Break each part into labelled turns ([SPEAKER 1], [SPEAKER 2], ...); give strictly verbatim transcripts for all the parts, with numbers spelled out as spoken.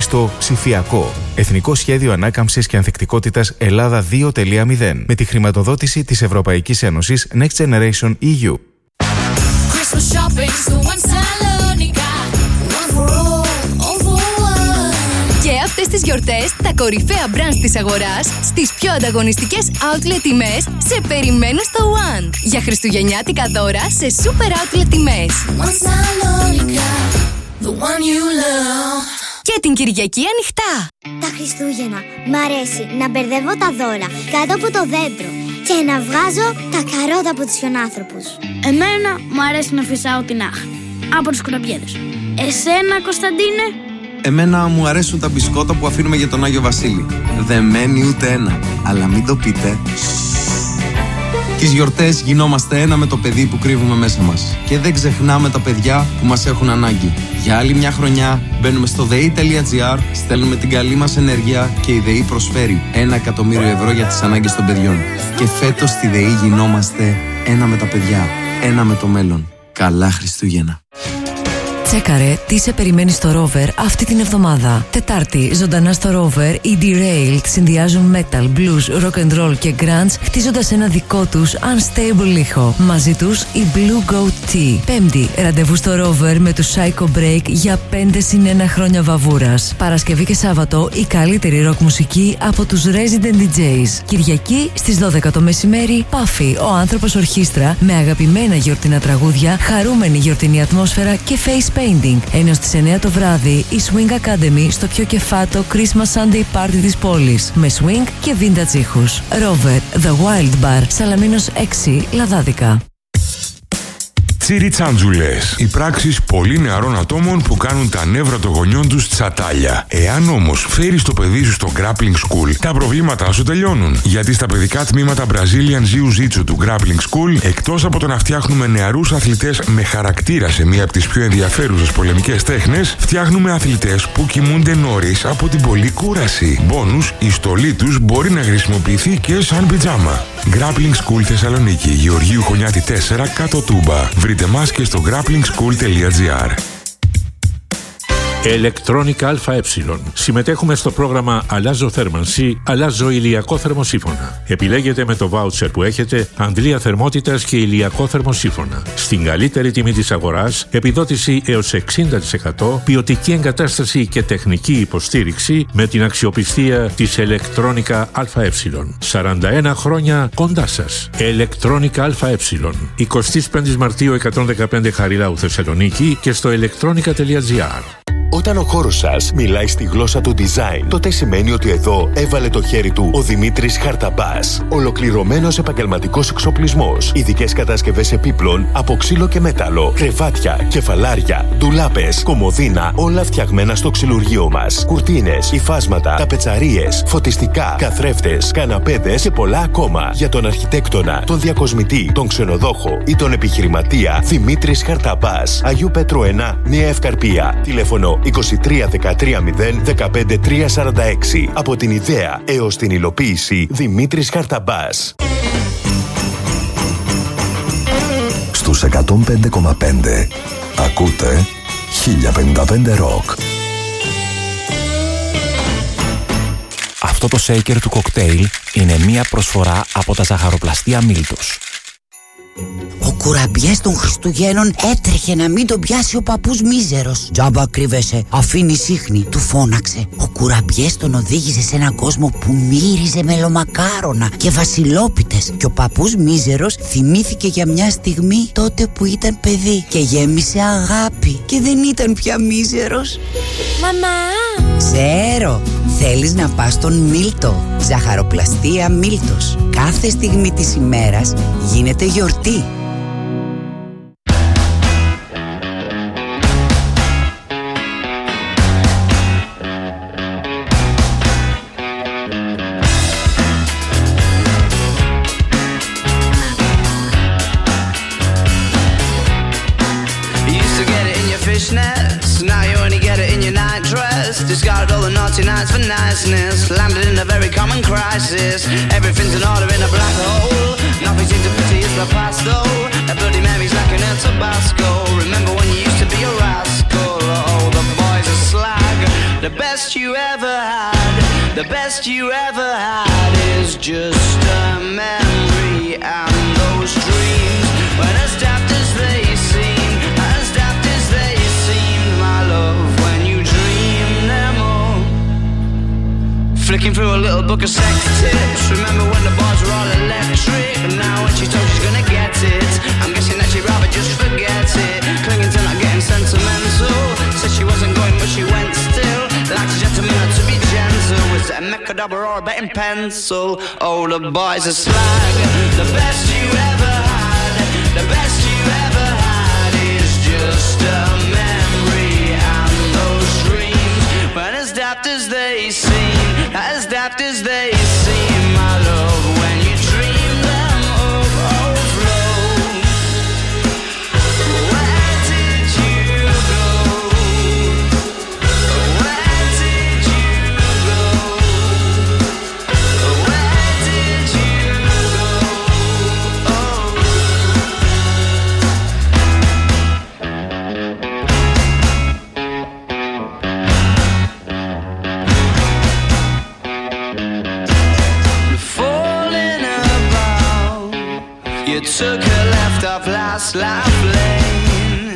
[SPEAKER 1] στο ψηφιακό. Εθνικό Σχέδιο Ανάκαμψης και Ανθεκτικότητας Ελλάδα δύο τελεία μηδέν με τη χρηματοδότηση της Ευρωπαϊκής Ένωσης Next Generation ι γιου.
[SPEAKER 2] Και αυτές τις γιορτές, τα κορυφαία brands της αγοράς στις πιο ανταγωνιστικές outlet τιμές σε περιμένουν στο One. Για χριστουγεννιάτικα δώρα σε super outlet τιμές. Και την Κυριακή ανοιχτά.
[SPEAKER 3] Τα Χριστούγεννα μ' αρέσει να μπερδεύω τα δώρα κάτω από το δέντρο και να βγάζω τα καρότα από τους χιονάνθρωπους.
[SPEAKER 4] Εμένα μου αρέσει να φυσάω την άχνη από τους κουραμπιέδες. Εσένα, Κωνσταντίνε?
[SPEAKER 5] Εμένα μου αρέσουν τα μπισκότα που αφήνουμε για τον Άγιο Βασίλη. Δεν μένει ούτε ένα, αλλά μην το πείτε. Τις γιορτές γινόμαστε ένα με το παιδί που κρύβουμε μέσα μας. Και δεν ξεχνάμε τα παιδιά που μας έχουν ανάγκη. Για άλλη μια χρονιά μπαίνουμε στο ΔΕΗ τελεία τζι άρ, στέλνουμε την καλή μας ενέργεια και η ΔΕΗ προσφέρει ένα εκατομμύριο ευρώ για τις ανάγκες των παιδιών. Και φέτος στη ΔΕΗ γινόμαστε ένα με τα παιδιά, ένα με το μέλλον. Καλά Χριστούγεννα.
[SPEAKER 6] Τσέκαρε τι σε περιμένει στο Rover αυτή την εβδομάδα. Τετάρτη, ζωντανά στο Rover, οι Derailed συνδυάζουν metal, blues, rock and roll και grunge, χτίζοντας ένα δικό τους unstable ήχο. Μαζί τους η Blue Goat Tea. Πέμπτη, ραντεβού στο Rover με τους Psycho Break για πέντε συν ένα χρόνια βαβούρας. Παρασκευή και Σάββατο, η καλύτερη ροκ μουσική από τους Resident ντι τζέις. Κυριακή στις δώδεκα το μεσημέρι, Puffy, ο άνθρωπος ορχήστρα, με αγαπημένα γιορτινά τραγούδια, χαρούμενη γιορτινή ατμόσφαιρα και face painting. Ενώ στις εννιά το βράδυ η Swing Academy στο πιο κεφάτο Christmas Sunday Party της πόλης με swing και vintage ήχους. Rover, The Wild Bar, Σαλαμίνος έξι, Λαδάδικα.
[SPEAKER 7] Τσιριτσάντζουλες. Οι πράξεις πολύ νεαρών ατόμων που κάνουν τα νεύρα των γονιών τους τσατάλια. Εάν όμως φέρεις το παιδί σου στο Grappling School, τα προβλήματά σου τελειώνουν. Γιατί στα παιδικά τμήματα Brazilian Jiu-Jitsu του Grappling School, εκτός από το να φτιάχνουμε νεαρούς αθλητές με χαρακτήρα σε μία από τις πιο ενδιαφέρουσες πολεμικές τέχνες, φτιάχνουμε αθλητές που κοιμούνται νωρίς από την πολλή κούραση. Μπόνους, η στολή τους μπορεί να χρησιμοποιηθεί και σαν πιτζάμα. Grappling School Θεσσαλονίκη, Γεωργίου Χωνιάτη τέσσερα, κάτω Τούμπα. Βρείτε μας και στο grappling school τελεία τζι άρ.
[SPEAKER 8] Electronica ΑΕ. Συμμετέχουμε στο πρόγραμμα Αλλάζω θέρμανση, αλλάζω ηλιακό θερμοσύφωνα. Επιλέγετε με το βάουτσερ που έχετε αντλία θερμότητας και ηλιακό θερμοσύφωνα. Στην καλύτερη τιμή της αγοράς, επιδότηση έως εξήντα τοις εκατό, ποιοτική εγκατάσταση και τεχνική υποστήριξη με την αξιοπιστία της Electronica ΑΕ. σαράντα ένα χρόνια κοντά σας. Electronica ΑΕ. εικοστή πέμπτη Μαρτίου εκατόν δεκαπέντε Χαριλάου Θεσσαλονίκη και στο electronica τελεία τζι άρ.
[SPEAKER 9] Όταν ο χώρος σας μιλάει στη γλώσσα του design, τότε σημαίνει ότι εδώ έβαλε το χέρι του ο Δημήτρης Χαρταμπάς. Ολοκληρωμένος επαγγελματικός εξοπλισμός, ειδικές κατασκευές επίπλων από ξύλο και μέταλλο, κρεβάτια, κεφαλάρια, ντουλάπες, κομοδίνα, όλα φτιαγμένα στο ξυλουργείο μας. Κουρτίνες, υφάσματα, ταπετσαρίες, φωτιστικά, καθρέφτες, καναπέδες και πολλά ακόμα. Για τον αρχιτέκτονα, τον διακοσμητή, τον ξενοδόχο ή τον επιχειρηματία, Δημήτρης Χαρταμπάς. Αγίου Πέτρου ένα, Νέα Ευκαρπία. Τηλέφωνο είκοσι τρία δεκατρία μηδέν δεκαπέντε τρία σαράντα έξι. Από την ιδέα έως την υλοποίηση, Δημήτρης Χαρταμπάς.
[SPEAKER 10] Στους εκατόν πέντε κόμμα πέντε ακούτε χίλια πενήντα πέντε Rock.
[SPEAKER 11] Αυτό το shaker του κοκτέιλ είναι μία προσφορά από τα ζαχαροπλαστεία Μίλτος.
[SPEAKER 12] Ο κουραμπιές των Χριστουγέννων έτρεχε να μην τον πιάσει ο παππούς μίζερος. «Τζάμπα κρύβεσαι, αφήνει σύχνη», του φώναξε. Ο κουραμπιές τον οδήγησε σε έναν κόσμο που μύριζε μελομακάρονα και βασιλόπιτες. Και ο παππούς μίζερος θυμήθηκε για μια στιγμή τότε που ήταν παιδί και γέμισε αγάπη και δεν ήταν πια μίζερος.
[SPEAKER 3] Μαμά!
[SPEAKER 12] Ξέρω! Θέλεις να πας στον Μίλτο. Ζαχαροπλαστεία Μίλτος. Κάθε στιγμή της ημέρας γίνεται γιορτή.
[SPEAKER 13] Now you only get it in your night dress. Discarded all the naughty nights for niceness. Landed in a very common crisis. Everything's in order in a black hole. Nothing seems to pity is the past though. A Bloody Mary's like an El Tabasco. Remember when you used to be a rascal? Oh, the boys are slag. the best you ever had, the best you ever had is just a memory. And those dreams, when as daft as they seem, as daft as they seem, my love, when you dream them all. Flicking through a little book of sex tips. Remember when the bars were all electric? But now when she told she's gonna get it, I'm guessing that she'd rather just forget it. Clinging to not getting sentimental. Said she wasn't going but she went still. Like a gentleman had to be gentle. Was it a Mechadabra or a betting pencil? Oh, the boys are slag. The best you ever had, the best you ever had is just a memory. And those dreams, when as daft as they seem, as daft as they seem, my love, when you dream them of overflow. Where did you go? Where did you go? Where did you go? Oh. Falling about, you took a left off last life lane,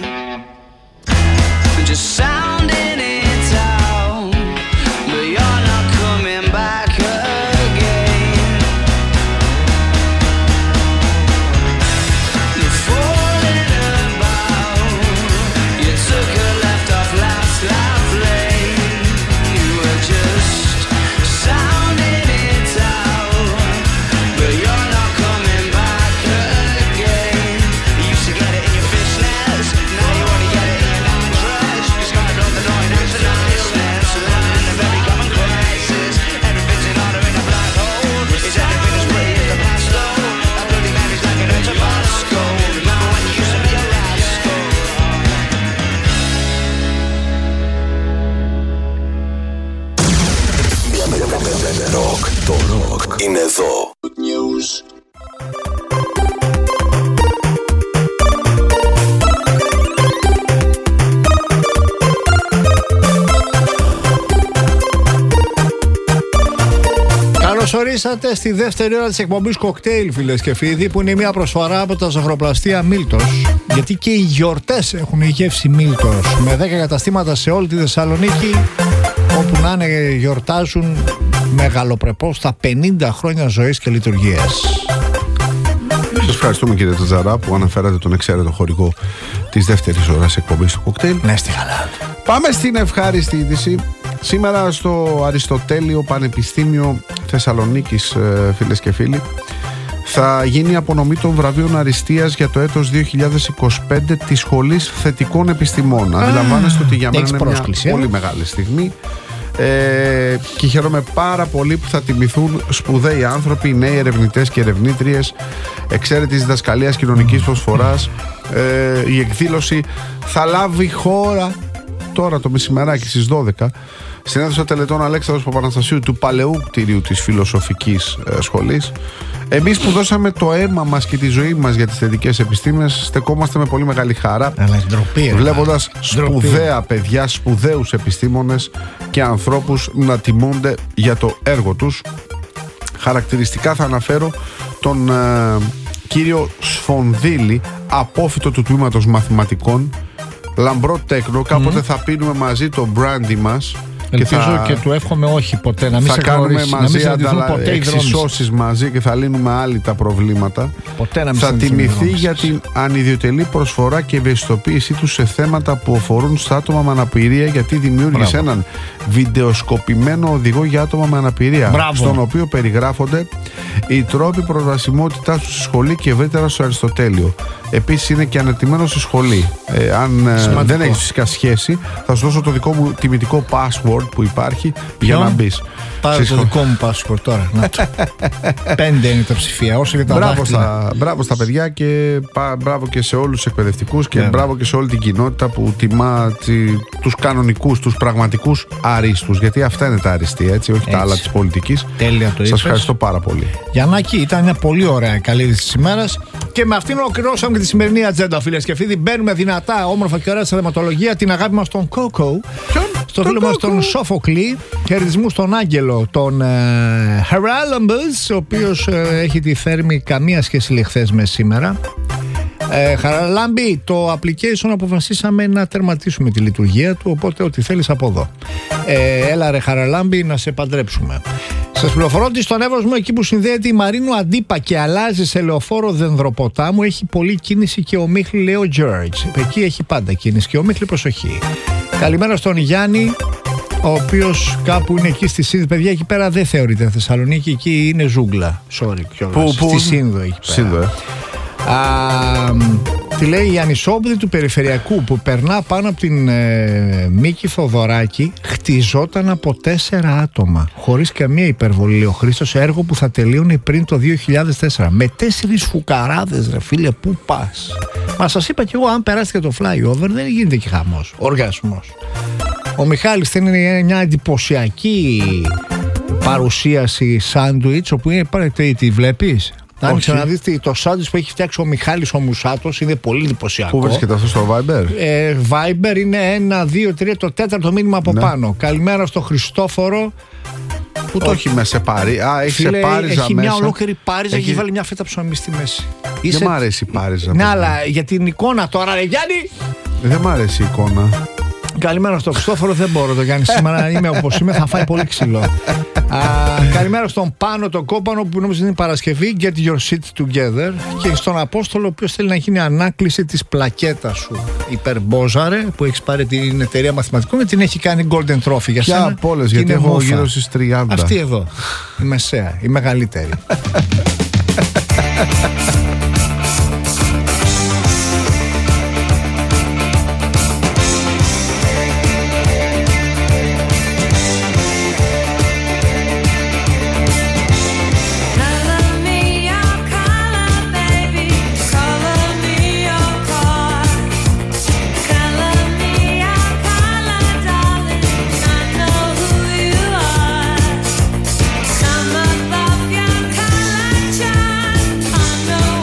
[SPEAKER 13] just sounding it out, but you're not coming back again. You're falling about, you took a left off last life lane, you were just sounding it out, but you're not coming back again. You used to get it in your fishnets, now you only get it in your nightdress. You started on the noise and the niceness, living in a very common crisis. Everything's in order in a black hole. Is everything as pretty as a pastel? That bloody man is like an Tabasco. Remember when you used to be a rascal?
[SPEAKER 10] Rock, το rock είναι εδώ. Good news.
[SPEAKER 14] Καλώς ορίσατε στη δεύτερη ώρα της εκπομπής Κοκτέιλ, φίλες και φίλοι, που είναι μια προσφορά από τα ζαχαροπλαστεία Μίλτος. Γιατί και οι γιορτές έχουν η γεύση Μίλτος, με δέκα καταστήματα σε όλη τη Θεσσαλονίκη, όπου να είναι γιορτάζουν μεγαλοπρεπώς τα πενήντα χρόνια ζωής και λειτουργίας.
[SPEAKER 15] Σας ευχαριστούμε, κύριε Τατζαρά, που αναφέρατε τον εξαίρετο χορηγό της δεύτερης ώρας εκπομπής του Κοκτέιλ.
[SPEAKER 14] Ναι, στη καλά.
[SPEAKER 15] Πάμε στην ευχάριστη είδηση. Σήμερα στο Αριστοτέλειο Πανεπιστήμιο Θεσσαλονίκης, φίλες και φίλοι, θα γίνει η απονομή των βραβείων αριστείας για το έτος δύο χιλιάδες είκοσι πέντε της Σχολής Θετικών Επιστημών. Αντιλαμβάνεστε ότι για μένα είναι μια πολύ μεγάλη στιγμή. Ε, και χαίρομαι πάρα πολύ που θα τιμηθούν σπουδαίοι άνθρωποι, νέοι ερευνητές και ερευνήτριες, εξαίρετης διδασκαλίας κοινωνικής προσφοράς. Ε, η εκδήλωση θα λάβει χώρα τώρα το μεσημεράκι στις δώδεκα στην αίθουσα τελετών Αλέξανδρος Παπαναστασίου του παλαιού κτηρίου της Φιλοσοφικής ε, Σχολής. Εμείς που δώσαμε το αίμα μας και τη ζωή μας για τις θετικές επιστήμες, στεκόμαστε με πολύ μεγάλη χαρά, βλέποντας σπουδαία παιδιά, σπουδαίους επιστήμονες και ανθρώπους να τιμούνται για το έργο τους. Χαρακτηριστικά θα αναφέρω τον ε, κύριο Σφονδύλη, απόφοιτο του τμήματος μαθηματικών, λαμπρό τέκνο. Κάποτε mm. θα πίνουμε μαζί το μπράντι μας.
[SPEAKER 14] Ελπίζω
[SPEAKER 15] και, θα...
[SPEAKER 14] και του εύχομαι όχι ποτέ, να μην
[SPEAKER 15] θα
[SPEAKER 14] σε
[SPEAKER 15] κάνουμε μαζί
[SPEAKER 14] ανταλα...
[SPEAKER 15] εξισώσεις μαζί και θα λύνουμε άλλοι τα προβλήματα.
[SPEAKER 14] Ποτέ να μην
[SPEAKER 15] θα τιμηθεί για την ανιδιοτελή προσφορά και ευαισθητοποίησή του σε θέματα που αφορούν στα άτομα με αναπηρία, γιατί δημιούργησε Μπράβο. έναν βιντεοσκοπημένο οδηγό για άτομα με αναπηρία, Μπράβο. στον οποίο περιγράφονται οι τρόποι προσβασιμότητάς του στη σχολή και ευρύτερα στο Αριστοτέλειο. Επίσης είναι και αναρτημένο στη σχολή. Ε, αν ε, δεν έχει φυσικά σχέση, θα σου δώσω το δικό μου τιμητικό password που υπάρχει. Ποιον? Για να μπεις.
[SPEAKER 14] Πάρε το δικό μου password τώρα. Να το. Πέντε είναι τα ψηφία. Όσο και τα
[SPEAKER 15] μπράβο, στα, μπράβο στα παιδιά και πα, μπράβο και σε όλους τους εκπαιδευτικούς και yeah. μπράβο και σε όλη την κοινότητα που τιμά τσι, τους κανονικούς, τους πραγματικούς αρίστους. Γιατί αυτά είναι τα αριστεία, έτσι, όχι έτσι. τα άλλα της πολιτικής.
[SPEAKER 14] Τέλεια το είπες.
[SPEAKER 15] Σας ευχαριστώ πάρα πολύ.
[SPEAKER 14] Γιαννάκη, ήταν μια πολύ ωραία καλή είδηση της ημέρας. Και με αυτήν ολοκληρώσαμε και τη σημερινή ατζέντα, φίλες και φίλοι. Μπαίνουμε δυνατά, όμορφα και ωραία στα θεματολογία. Την αγάπη μας στον Κόκο. Στο φίλο μας τον Σόφοκλη. Χαιρετισμού στον Άγγελο, τον Χαράλαμπος, ο οποίος ε, έχει τη θέρμη καμία σχέση λεχθές με σήμερα. Ε, Χαραλάμπη, το application αποφασίσαμε να τερματίσουμε τη λειτουργία του, οπότε ό,τι θέλεις από εδώ. Ε, έλα ρε Χαραλάμπη, να σε παντρέψουμε. Σας πληροφορώ ότι στον Εύωσμο, εκεί που συνδέεται η Μαρίνου Αντίπα και αλλάζει σε λεωφόρο Δενδροποτάμου, έχει πολλή κίνηση και ο Μίχλη, λέει ο George. Εκεί έχει πάντα κίνηση και ο Μίχλη, προσοχή. Καλημέρα στον Γιάννη, ο οποίος κάπου είναι εκεί στη Σύνδο. Παιδιά, εκεί πέρα δεν θεωρείται Θεσσαλονίκη, εκεί είναι ζούγκλα. Sorry, κιόλας. Στη Σύνδο εκεί πέρα.
[SPEAKER 15] Σύνδο, ε.
[SPEAKER 14] Α, τι λέει, η ανισόπεδη του περιφερειακού που περνά πάνω από την ε, Μίκη Θοδωράκη χτιζόταν από τέσσερα άτομα, χωρίς καμία υπερβολή, ο Χρήστος, έργο που θα τελείωνε πριν το δύο χιλιάδες τέσσερα με τέσσερις φουκαράδες, ρε φίλε, πού πας? Μα σας είπα κι εγώ, αν περάσετε το flyover δεν γίνεται και χαμός, οργασμός. Ο Μιχάλης θέλει μια εντυπωσιακή παρουσίαση σάντουιτς, όπου είναι, πάρετε, τη βλέπεις? Άνοιξε να δείτε το σάντουιτς που έχει φτιάξει ο Μιχάλης ο Μουσάτος, είναι πολύ εντυπωσιακό.
[SPEAKER 15] Πού βρίσκεται αυτό στο Viber?
[SPEAKER 14] Ε, Viber είναι ένα, δύο, τρία, το τέταρτο μήνυμα από ναι. πάνω. Καλημέρα στο Χριστόφορο.
[SPEAKER 15] Που το έχει μέσα σε Πάρι. Α, έχει
[SPEAKER 14] Φίλε,
[SPEAKER 15] σε Πάριζα
[SPEAKER 14] έχει
[SPEAKER 15] μέσα.
[SPEAKER 14] Μια ολόκληρη Πάριζα,
[SPEAKER 15] έχει...
[SPEAKER 14] έχει βάλει μια φέτα ψωμί στη μέση.
[SPEAKER 15] Δεν
[SPEAKER 14] Είσαι...
[SPEAKER 15] μ' αρέσει η Πάριζα.
[SPEAKER 14] Ναι, αλλά για την εικόνα τώρα, ρε Γιάννη!
[SPEAKER 15] Δεν μ' αρέσει η εικόνα.
[SPEAKER 14] Καλημέρα στο Χριστόφορο, δεν μπορώ το Γιάννη σήμερα. Είμαι όπως είμαι, θα φάει πολύ ξύλο. Α, καλημέρα στον Πάνο τον Κόπανο, που νόμιζε είναι Παρασκευή. Get your shit together. Και στον Απόστολο, ο οποίος θέλει να γίνει ανάκληση της πλακέτας σου. Υπερμπόζαρε, που έχει πάρει την εταιρεία μαθηματικών και την έχει κάνει Golden Trophy για σένα.
[SPEAKER 15] Για όλες, γιατί έχω μόφα. Γύρω στις τριάντα.
[SPEAKER 14] Αυτή εδώ. Η μεσαία, η μεγαλύτερη.
[SPEAKER 16] I know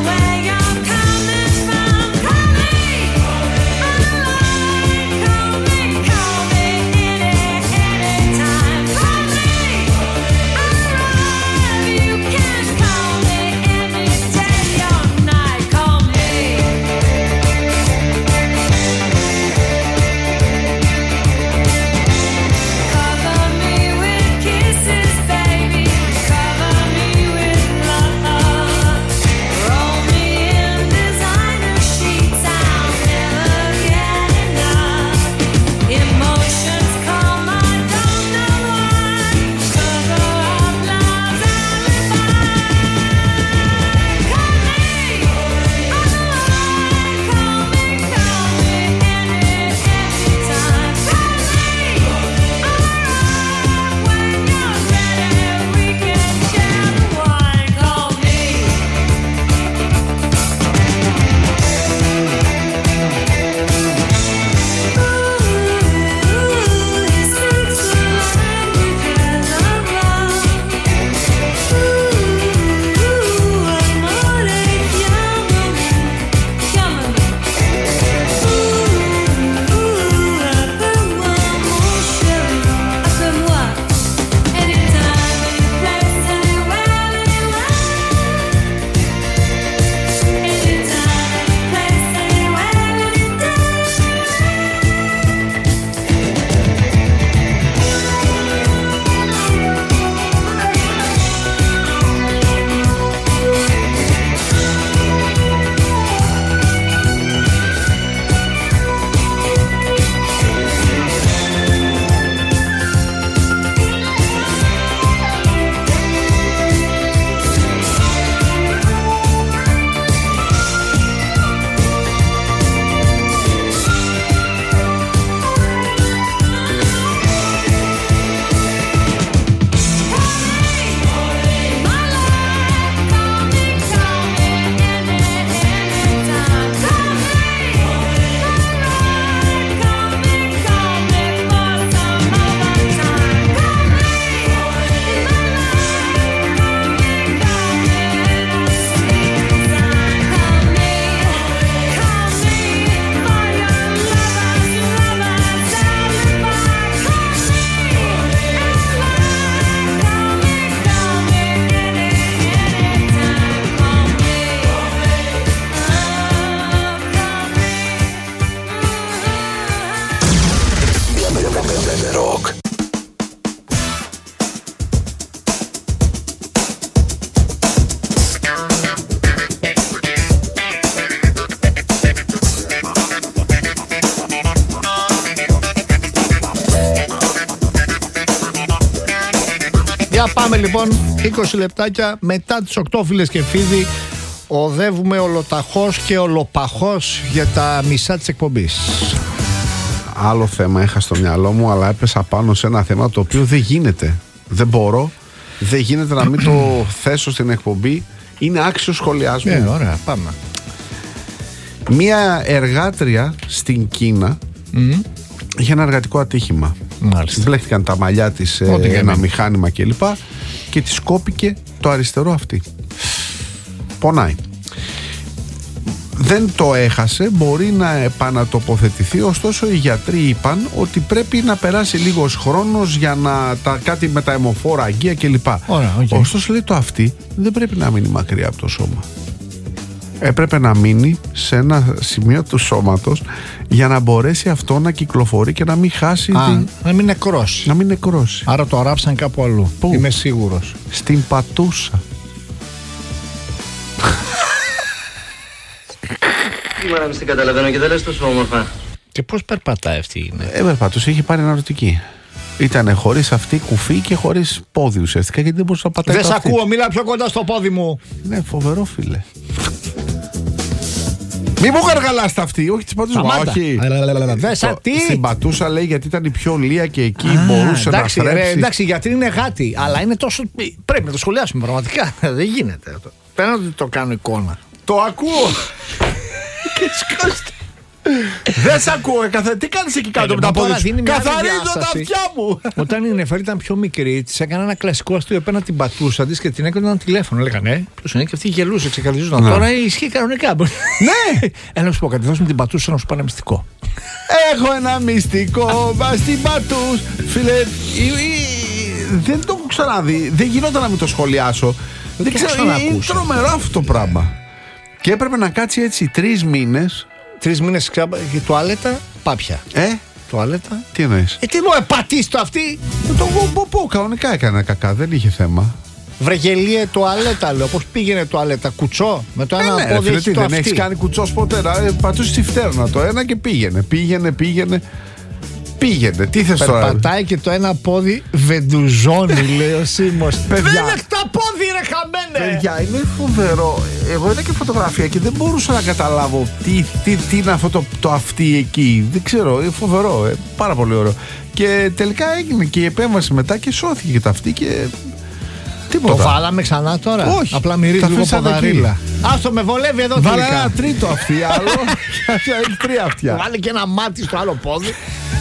[SPEAKER 14] Για πάμε λοιπόν, είκοσι λεπτάκια μετά τις οκτώ, φίλες και φίλοι. Οδεύουμε ολοταχώς και ολοπαχώς για τα μισά της εκπομπής.
[SPEAKER 15] Άλλο θέμα είχα στο μυαλό μου, αλλά έπεσα πάνω σε ένα θέμα το οποίο δεν γίνεται. Δεν μπορώ, δεν γίνεται να μην το θέσω στην εκπομπή. Είναι άξιο σχολιασμού.
[SPEAKER 14] Ναι, ωραία, πάμε.
[SPEAKER 15] Μία εργάτρια στην Κίνα mm. είχε ένα εργατικό ατύχημα.
[SPEAKER 14] Μάλιστα.
[SPEAKER 15] Μπλέχτηκαν τα μαλλιά της σε ένα μηχάνημα κλπ. Και της κόπηκε το αριστερό αυτή. Πονάει. Δεν το έχασε, μπορεί να επανατοποθετηθεί, ωστόσο οι γιατροί είπαν ότι πρέπει να περάσει λίγος χρόνος για να τα κάτι με τα αιμοφόρα αγκία κλπ. Ωραία, okay. Ωστόσο λέει το αυτή δεν πρέπει να μείνει μακριά από το σώμα. Έπρεπε να μείνει σε ένα σημείο του σώματος για να μπορέσει αυτό να κυκλοφορεί και να μην χάσει.
[SPEAKER 14] Α,
[SPEAKER 15] την...
[SPEAKER 14] να μην νεκρώσει.
[SPEAKER 15] Να μην νεκρώσει.
[SPEAKER 14] Άρα το αράψαν κάπου αλλού. Πού? Είμαι σίγουρος.
[SPEAKER 15] Στην πατούσα.
[SPEAKER 16] Τι μάνα, μην καταλαβαίνω και δεν λες τόσο όμορφα.
[SPEAKER 14] Και πώς περπατάει αυτή είναι?
[SPEAKER 15] Ε, περπατούσε, είχε πάρει αναρωτική. Ήτανε χωρίς αυτή κουφή και χωρίς πόδι ουσιαστικά, γιατί δεν μπορούσε να πατάει.
[SPEAKER 14] Δεν σ' ακούω, μίλα πιο κοντά στο πόδι μου.
[SPEAKER 15] Ναι, φοβερό φίλε. Μη μου γαργαλάς τα αυτή, όχι της πατούσα. Όχι.
[SPEAKER 14] Δέσα τι.
[SPEAKER 15] Στην πατούσα λέει γιατί ήταν η πιο λία και εκεί Α, μπορούσε
[SPEAKER 14] εντάξει,
[SPEAKER 15] να θρέψει.
[SPEAKER 14] Ρε, εντάξει, γιατί είναι γάτι, αλλά είναι τόσο. Πρέπει να το σχολιάσουμε πραγματικά. Δεν γίνεται. Πέρα ότι το κάνω εικόνα.
[SPEAKER 15] Το ακούω. Και σκάστε. Δεν σ' ακούω, καθε... τι κάνεις εκεί κάτω με τα πόδια σου? Καθαρίζω τα αυτιά μου.
[SPEAKER 14] Όταν η Νεφέρη ήταν πιο μικρή, της έκανα ένα κλασικό αστείο. Έπαιρνα την πατούσα της και την έκανα ένα τηλέφωνο. Λέγανε, ποιος είναι, και αυτή γελούσε, ξεκαθαριζόταν. Τώρα ισχύει κανονικά.
[SPEAKER 15] Ναι!
[SPEAKER 14] Έλα να σου πω κάτι, δώσ' μου την πατούσα να σου πω ένα μυστικό.
[SPEAKER 15] Έχω ένα μυστικό μα στην πατούσα. Φίλε, δεν το έχω ξαναδεί. Δεν γινόταν να μην το σχολιάσω. Δεν ξέρω, είναι τρομερό αυτό το πράγμα. Και έπρεπε να κάτσει έτσι τρεις μήνες.
[SPEAKER 14] Τρεις μήνες και τουαλέτα, πάπια.
[SPEAKER 15] Ε,
[SPEAKER 14] τουαλέτα.
[SPEAKER 15] Τι εννοείς?
[SPEAKER 14] Ε, τι μου επατήσει το αυτή.
[SPEAKER 15] Το πω, κανονικά έκανε κακά, δεν είχε θέμα.
[SPEAKER 14] Βρεγελίε τουαλέτα, λέω. Πώς πήγαινε τουαλέτα, κουτσό. Με το ένα
[SPEAKER 15] ε,
[SPEAKER 14] πόδι
[SPEAKER 15] ναι,
[SPEAKER 14] έχει το
[SPEAKER 15] δεν έχεις κάνει κουτσός ποτέ. Ε, πατούσε στη φτέρνα το ένα και πήγαινε. Πήγαινε, πήγαινε. Πήγαινε, τι θες τώρα?
[SPEAKER 14] Περπατάει και το ένα πόδι βεντουζώνει, λέει ο Σίμος.
[SPEAKER 15] Παιδιά,
[SPEAKER 14] δεν έχει τα πόδι, ρε χαμένε!
[SPEAKER 15] Παιδιά, είναι φοβερό. Εγώ είδα και φωτογραφία και δεν μπορούσα να καταλάβω τι, τι, τι είναι αυτό το, το αυτή εκεί. Δεν ξέρω, είναι φοβερό. Ε, πάρα πολύ ωραίο. Και τελικά έγινε και η επέμβαση μετά και σώθηκε και το αυτή και. Τίποτα.
[SPEAKER 14] Το βάλαμε ξανά τώρα?
[SPEAKER 15] Όχι.
[SPEAKER 14] Απλά μυρίζει λίγο ποδαρίλα. Άστο, με βολεύει εδώ τελικά.
[SPEAKER 15] Βάλε ένα τρίτο αυτή, άλλο. Έχει τρία αυτιά.
[SPEAKER 14] Βάλε και ένα μάτι στο άλλο πόδι.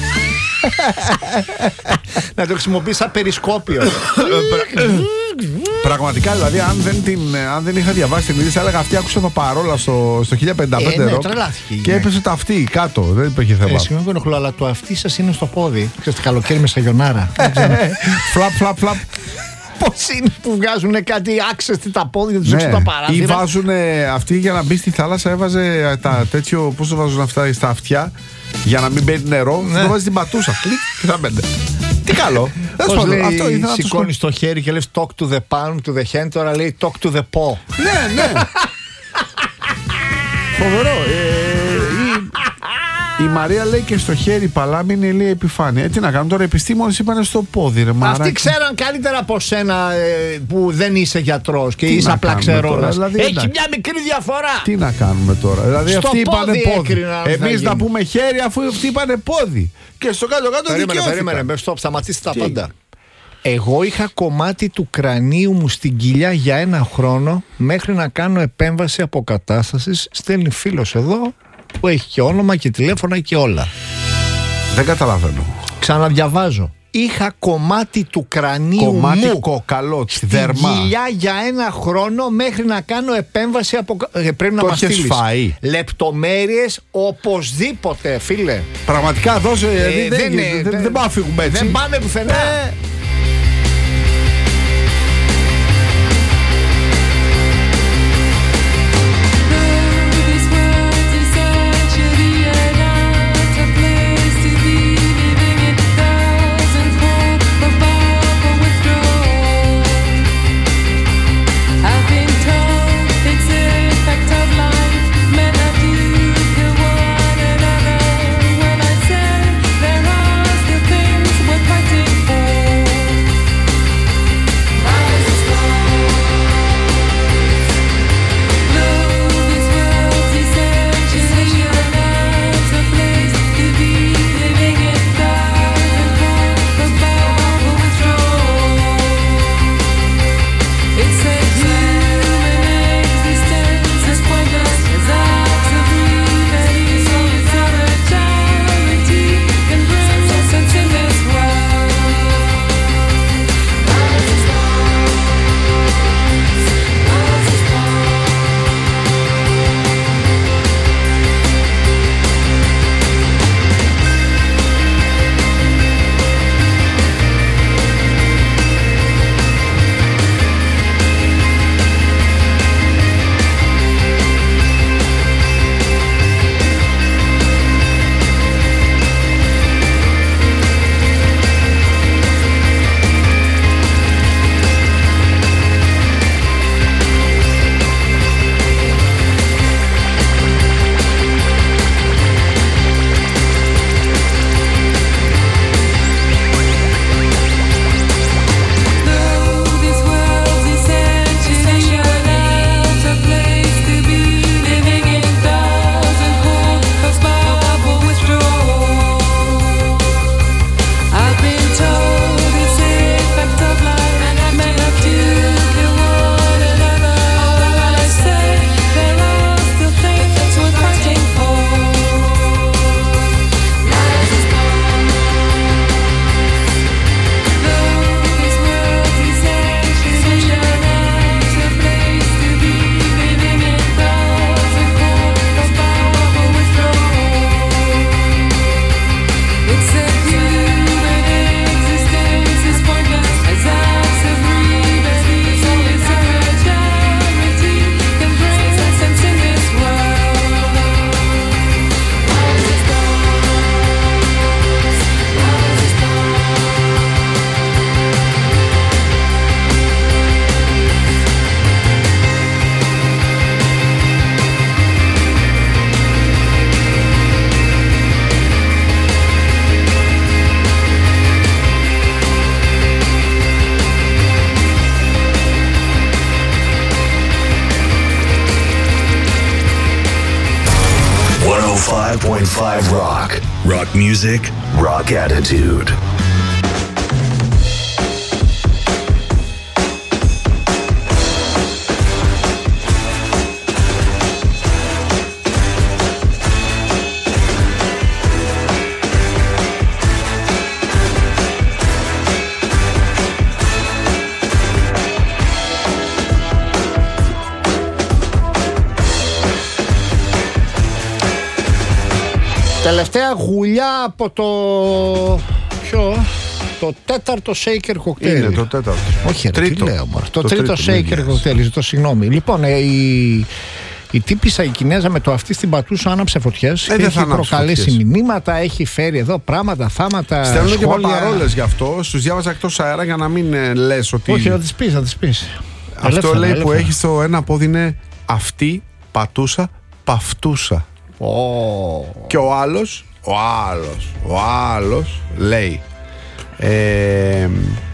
[SPEAKER 14] Να το χρησιμοποιήσει σαν περισκόπιο.
[SPEAKER 15] Πραγματικά, δηλαδή, αν δεν, την, αν δεν είχα διαβάσει την είδηση, έλεγα αυτή άκουσα το παρόλα στο, στο χίλια πενήντα πέντε
[SPEAKER 14] ε, ναι,
[SPEAKER 15] ροκ, και έπεσε το αυτή κάτω. Δεν υπήρχε θέμα.
[SPEAKER 14] Ε, συγγνώμη που ενοχλώ, αλλά το αυτή σας είναι στο πόδι. Ξέρετε, καλοκαίρι με σαγιονάρα.
[SPEAKER 15] Φλαπ, φλαπ, φλαπ.
[SPEAKER 14] Πώς είναι που βγάζουν κάτι άξεστη τα πόδια τους,
[SPEAKER 15] ναι,
[SPEAKER 14] έξω τα παράθυρα.
[SPEAKER 15] Ή βάζουν αυτοί για να μπει στη θάλασσα, έβαζε τα τέτοιο. Πώς το βάζουν αυτά στα αυτιά, για να μην μπαίνει νερό. Ναι. Το βάζει στην πατούσα. Κλικ και θα μπαίνει. Τι καλό.
[SPEAKER 14] Πώς λέει, αυτό σηκώνει το χέρι και λες talk to the palm, to the hand, τώρα λέει talk to the paw.
[SPEAKER 15] Ναι, ναι. Φοβερό. Η Μαρία λέει και στο χέρι παλάμη είναι, λέει, επιφάνεια. Ε, τι να κάνουν τώρα, οι επιστήμονες είπανε στο πόδι, ρε μαράκι.
[SPEAKER 14] Αυτοί ξέραν καλύτερα από σένα ε, που δεν είσαι γιατρός και τι είσαι απλά ξερώνας. Δηλαδή, έχει εντάξει, μια μικρή διαφορά.
[SPEAKER 15] Τι να κάνουμε τώρα, δηλαδή στο αυτοί είπανε πόδι. Εμείς να πούμε χέρι αφού αυτοί είπανε πόδι. Και στο κάτω-κάτω δικαιώθηκαν.
[SPEAKER 14] Περίμενε, περίμενε, stop, σταματήστε τα πάντα. Εγώ είχα κομμάτι του κρανίου μου στην κοιλιά για ένα χρόνο μέχρι να κάνω επέμβαση αποκατάστασης. Στέλνει φίλος εδώ που έχει και όνομα και τηλέφωνα και όλα.
[SPEAKER 15] Δεν καταλαβαίνω.
[SPEAKER 14] Ξαναδιαβάζω. Είχα κομμάτι του κρανίου
[SPEAKER 15] κομμάτι
[SPEAKER 14] μου
[SPEAKER 15] κοκαλό,
[SPEAKER 14] στην
[SPEAKER 15] δερμά.
[SPEAKER 14] κοιλιά για ένα χρόνο μέχρι να κάνω επέμβαση αποκατάστασης. Πρέπει να μας στείλεις λεπτομέρειες οπωσδήποτε, φίλε.
[SPEAKER 15] Πραγματικά δώσε.
[SPEAKER 14] Ε,
[SPEAKER 15] δεν,
[SPEAKER 14] δεν,
[SPEAKER 15] δεν, δεν, δεν πάμε να φύγουμε έτσι.
[SPEAKER 14] Δεν πάμε πουθενά. Ε,
[SPEAKER 10] five point five Rock. Rock music, rock attitude.
[SPEAKER 14] Τελευταία γουλιά από το... Ποιο? Το τέταρτο shaker cocktail.
[SPEAKER 15] Είναι το τέταρτο.
[SPEAKER 14] Όχι, ρε,
[SPEAKER 15] τρίτο.
[SPEAKER 14] τι λέω, μωρέ. Το,
[SPEAKER 15] Το
[SPEAKER 14] τρίτο
[SPEAKER 15] τρίτο,
[SPEAKER 14] shaker cocktail, ζητώ συγγνώμη. Λοιπόν, ε, η, η τύπισσα η Κινέζα με το αυτή στην πατούσα άναψε φωτιές.
[SPEAKER 15] Ε,
[SPEAKER 14] έχει προκαλέσει φωτιές. Μηνύματα, έχει φέρει εδώ πράγματα, θάματα.
[SPEAKER 15] Στέλνω και παπαρόλες γι' αυτό. Στους διάβαζα εκτός αέρα για να μην ε, λες ότι.
[SPEAKER 14] Όχι, να τις πεις, να τις πεις.
[SPEAKER 15] Αυτό
[SPEAKER 14] Ελεύθερα,
[SPEAKER 15] λέει
[SPEAKER 14] ελεύθερα.
[SPEAKER 15] που έχει στο ένα πόδι είναι αυτή, πατούσα, παυτούσα.
[SPEAKER 14] Oh.
[SPEAKER 15] Και ο άλλος, ο άλλος, ο άλλος λέει ε,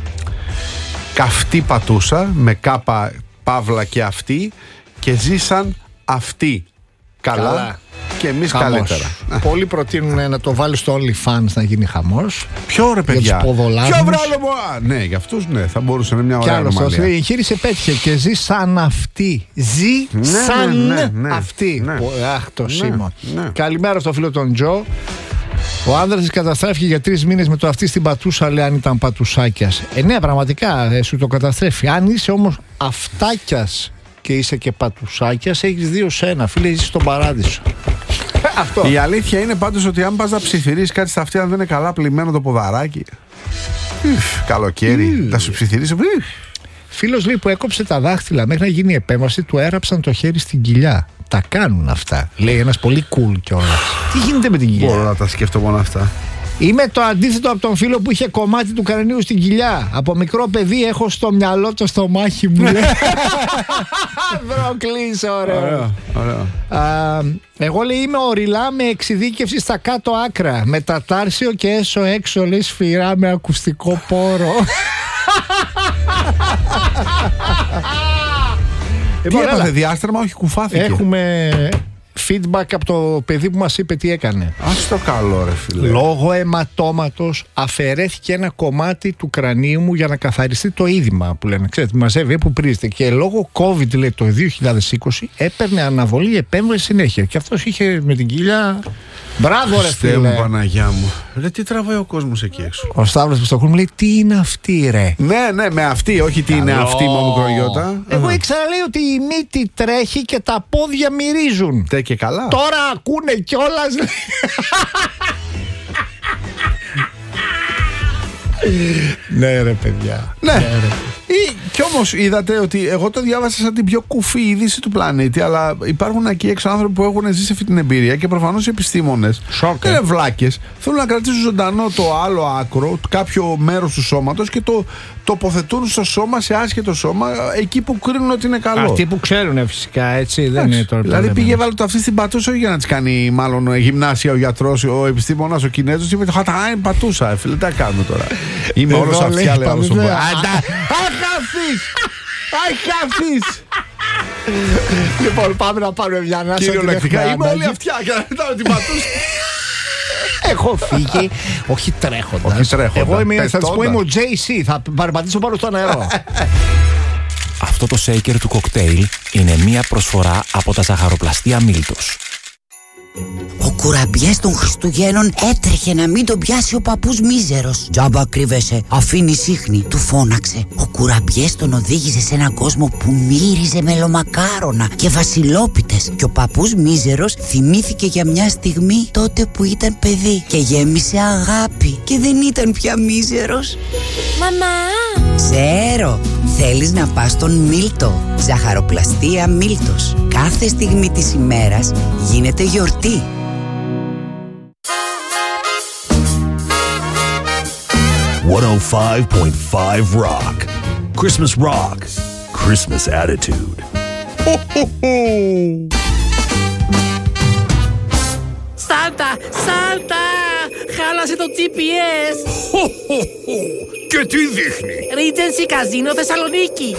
[SPEAKER 15] καυτή πατούσα με κάπα παύλα και αυτή και ζήσαν αυτοί καλά,
[SPEAKER 14] Καλά.
[SPEAKER 15] και εμείς
[SPEAKER 14] Χαμός.
[SPEAKER 15] καλύτερα.
[SPEAKER 14] Πολλοί προτείνουν να το βάλει στο OnlyFans να γίνει χαμός.
[SPEAKER 15] Ποιο ρε παιδιά?
[SPEAKER 14] Για τους ποδολάτους.
[SPEAKER 15] Ποιο βράλο μου? Α, ναι, για αυτούς ναι, θα μπορούσε να είναι μια
[SPEAKER 14] Κι
[SPEAKER 15] ωραία
[SPEAKER 14] άλλος
[SPEAKER 15] ανομαλία.
[SPEAKER 14] τόσο, η εγχείρηση πέτυχε και ζει σαν αυτή. Ζει
[SPEAKER 15] Ναι,
[SPEAKER 14] σαν
[SPEAKER 15] ναι, ναι, ναι.
[SPEAKER 14] αυτή.
[SPEAKER 15] Ναι.
[SPEAKER 14] Πω, αχ, το
[SPEAKER 15] Ναι,
[SPEAKER 14] σήμα.
[SPEAKER 15] ναι.
[SPEAKER 14] Καλημέρα στο φίλο τον Τζο. Ο άνδρας της καταστράφηκε για τρεις μήνες με το αυτή στην πατούσα, λέει, αν ήταν πατουσάκιας. Ε, ναι, πραγματικά ε, σου το καταστρέφει. Αν είσαι όμως αυτάκιας και είσαι και πατουσάκιας, έχεις δύο σε ένα. Φίλε, είσαι στον παράδεισο. Αυτό.
[SPEAKER 15] Η αλήθεια είναι πάντως ότι αν πας να ψιθυρίσεις κάτι στα αυτιά, αν δεν είναι καλά πλημμένο το ποδαράκι. Ιφ, καλοκαίρι, θα σου ψιθυρίσει.
[SPEAKER 14] Φίλος λέει που έκοψε τα δάχτυλα μέχρι να γίνει η επέμβαση, του έραψαν το χέρι στην κοιλιά. Τα κάνουν αυτά. Λέει ένας πολύ cool κιόλας. Τι γίνεται με την κοιλιά?
[SPEAKER 15] Μπορώ να τα σκέφτω μόνο αυτά.
[SPEAKER 14] Είμαι το αντίθετο από τον φίλο που είχε κομμάτι του κρανίου στην κοιλιά. Από μικρό παιδί έχω στο μυαλό το στομάχι μου. Βροκλής, ωραίο.
[SPEAKER 15] Ωραία, ωραία.
[SPEAKER 14] Α, εγώ λέει είμαι οριλά με εξειδίκευση στα κάτω άκρα. Μετατάρσιο και έσω έξω, λέει, σφυρά με ακουστικό πόρο.
[SPEAKER 15] Τι έπαθε, διάστρεμα, όχι κουφάθηκε?
[SPEAKER 14] Έχουμε feedback από το παιδί που μας είπε τι έκανε.
[SPEAKER 15] Ας το καλό, ρε φίλε.
[SPEAKER 14] Λόγω αιματώματος αφαιρέθηκε ένα κομμάτι του κρανίου μου για να καθαριστεί το είδημα που λένε. Ξέρετε, μαζεύει που πρίζεται. Και λόγω COVID, λέει, το δύο χιλιάδες είκοσι έπαιρνε αναβολή επέμβαση συνέχεια. Και αυτός είχε με την κοιλιά. Μπράβο, ρε
[SPEAKER 15] Χριστέ
[SPEAKER 14] φίλε.
[SPEAKER 15] μου, Παναγιά μου. Ρε, τι τραβάει ο κόσμος εκεί έξω?
[SPEAKER 14] Ο Σταύρος Πιστοχού μου λέει τι είναι αυτή, ρε.
[SPEAKER 15] Ναι, ναι, με αυτή, όχι τι είναι
[SPEAKER 14] Καλό.
[SPEAKER 15] αυτή, μου μικρογιώτα.
[SPEAKER 14] Εγώ ήξερα, λέει, ότι η μύτη τρέχει και τα πόδια μυρίζουν.
[SPEAKER 15] Τε και καλά.
[SPEAKER 14] Τώρα ακούνε κιόλας. Ναι, ρε παιδιά.
[SPEAKER 15] Ναι. Ή, κι όμως είδατε ότι εγώ το διάβασα σαν την πιο κουφή είδηση του πλανήτη, αλλά υπάρχουν εκεί έξω άνθρωποι που έχουν ζήσει αυτή την εμπειρία και προφανώς οι επιστήμονες
[SPEAKER 14] Σοκ, ε.
[SPEAKER 15] είναι βλάκες. Θέλουν να κρατήσουν ζωντανό το άλλο άκρο, κάποιο μέρος του σώματος και το τοποθετούν στο σώμα, σε άσχετο σώμα, εκεί που κρίνουν ότι είναι καλό.
[SPEAKER 14] Αυτοί που ξέρουν φυσικά, έτσι, δεν
[SPEAKER 15] Εντάξει.
[SPEAKER 14] είναι τώρα.
[SPEAKER 15] Δηλαδή
[SPEAKER 14] πρόβλημα.
[SPEAKER 15] πήγε βάλε το αυτή στην πατούσα, όχι για να τη κάνει μάλλον γυμνάσια ο γιατρός, ο επιστήμονας, ο Κινέζος, είπε χατά, είναι πατούσα, ε, φίλε, τι να κάνουμε τώρα. Είμαι όλος
[SPEAKER 14] Εδώ,
[SPEAKER 15] αυτιά,
[SPEAKER 14] λέει,
[SPEAKER 15] λέει όλος ο
[SPEAKER 14] πατούσα.
[SPEAKER 15] Αχαθείς! Αχαθείς!
[SPEAKER 14] Λοιπόν, πάμε να πάρουμε μια ανάσα.
[SPEAKER 15] Κυριολεκτικά είμαι όλη αυτιά και να ρωτάω την πατούσα.
[SPEAKER 14] Έχω φύγει, όχι τρέχοντας.
[SPEAKER 15] Όχι τρέχοντας,
[SPEAKER 14] Εγώ είμαι, θα σας πω,
[SPEAKER 15] πετώντας.
[SPEAKER 14] είμαι ο τζέι σι, θα παραπατήσω πάνω στο νερό.
[SPEAKER 11] Αυτό το shaker του κοκτέιλ είναι μία προσφορά από τα ζαχαροπλαστεία Μίλτος.
[SPEAKER 12] Ο κουραμπιές των Χριστουγέννων έτρεχε να μην τον πιάσει ο παππούς μίζερος. Τζάμπα κρύβεσαι, αφήνει σύχνη, του φώναξε. Ο κουραμπιές τον οδήγησε σε έναν κόσμο που μύριζε μελομακάρονα και βασιλόπιτες. Και ο παππούς μίζερος θυμήθηκε για μια στιγμή τότε που ήταν παιδί και γέμισε αγάπη και δεν ήταν πια μίζερος.
[SPEAKER 3] Μαμά!
[SPEAKER 12] Ξέρω, θέλεις να πας στον Μίλτο. Ζαχαροπλαστεία Μίλτος. Κάθε στιγμή της ημέρας γίνεται γιορτή.
[SPEAKER 10] εκατόν πέντε κόμμα πέντε Rock. Christmas Rock. Christmas attitude.
[SPEAKER 17] Σάντα! Σάντα! Χάλασε το τζι πι ες! Και τι δείχνει?
[SPEAKER 18] Regency Casino Θεσσαλονίκη.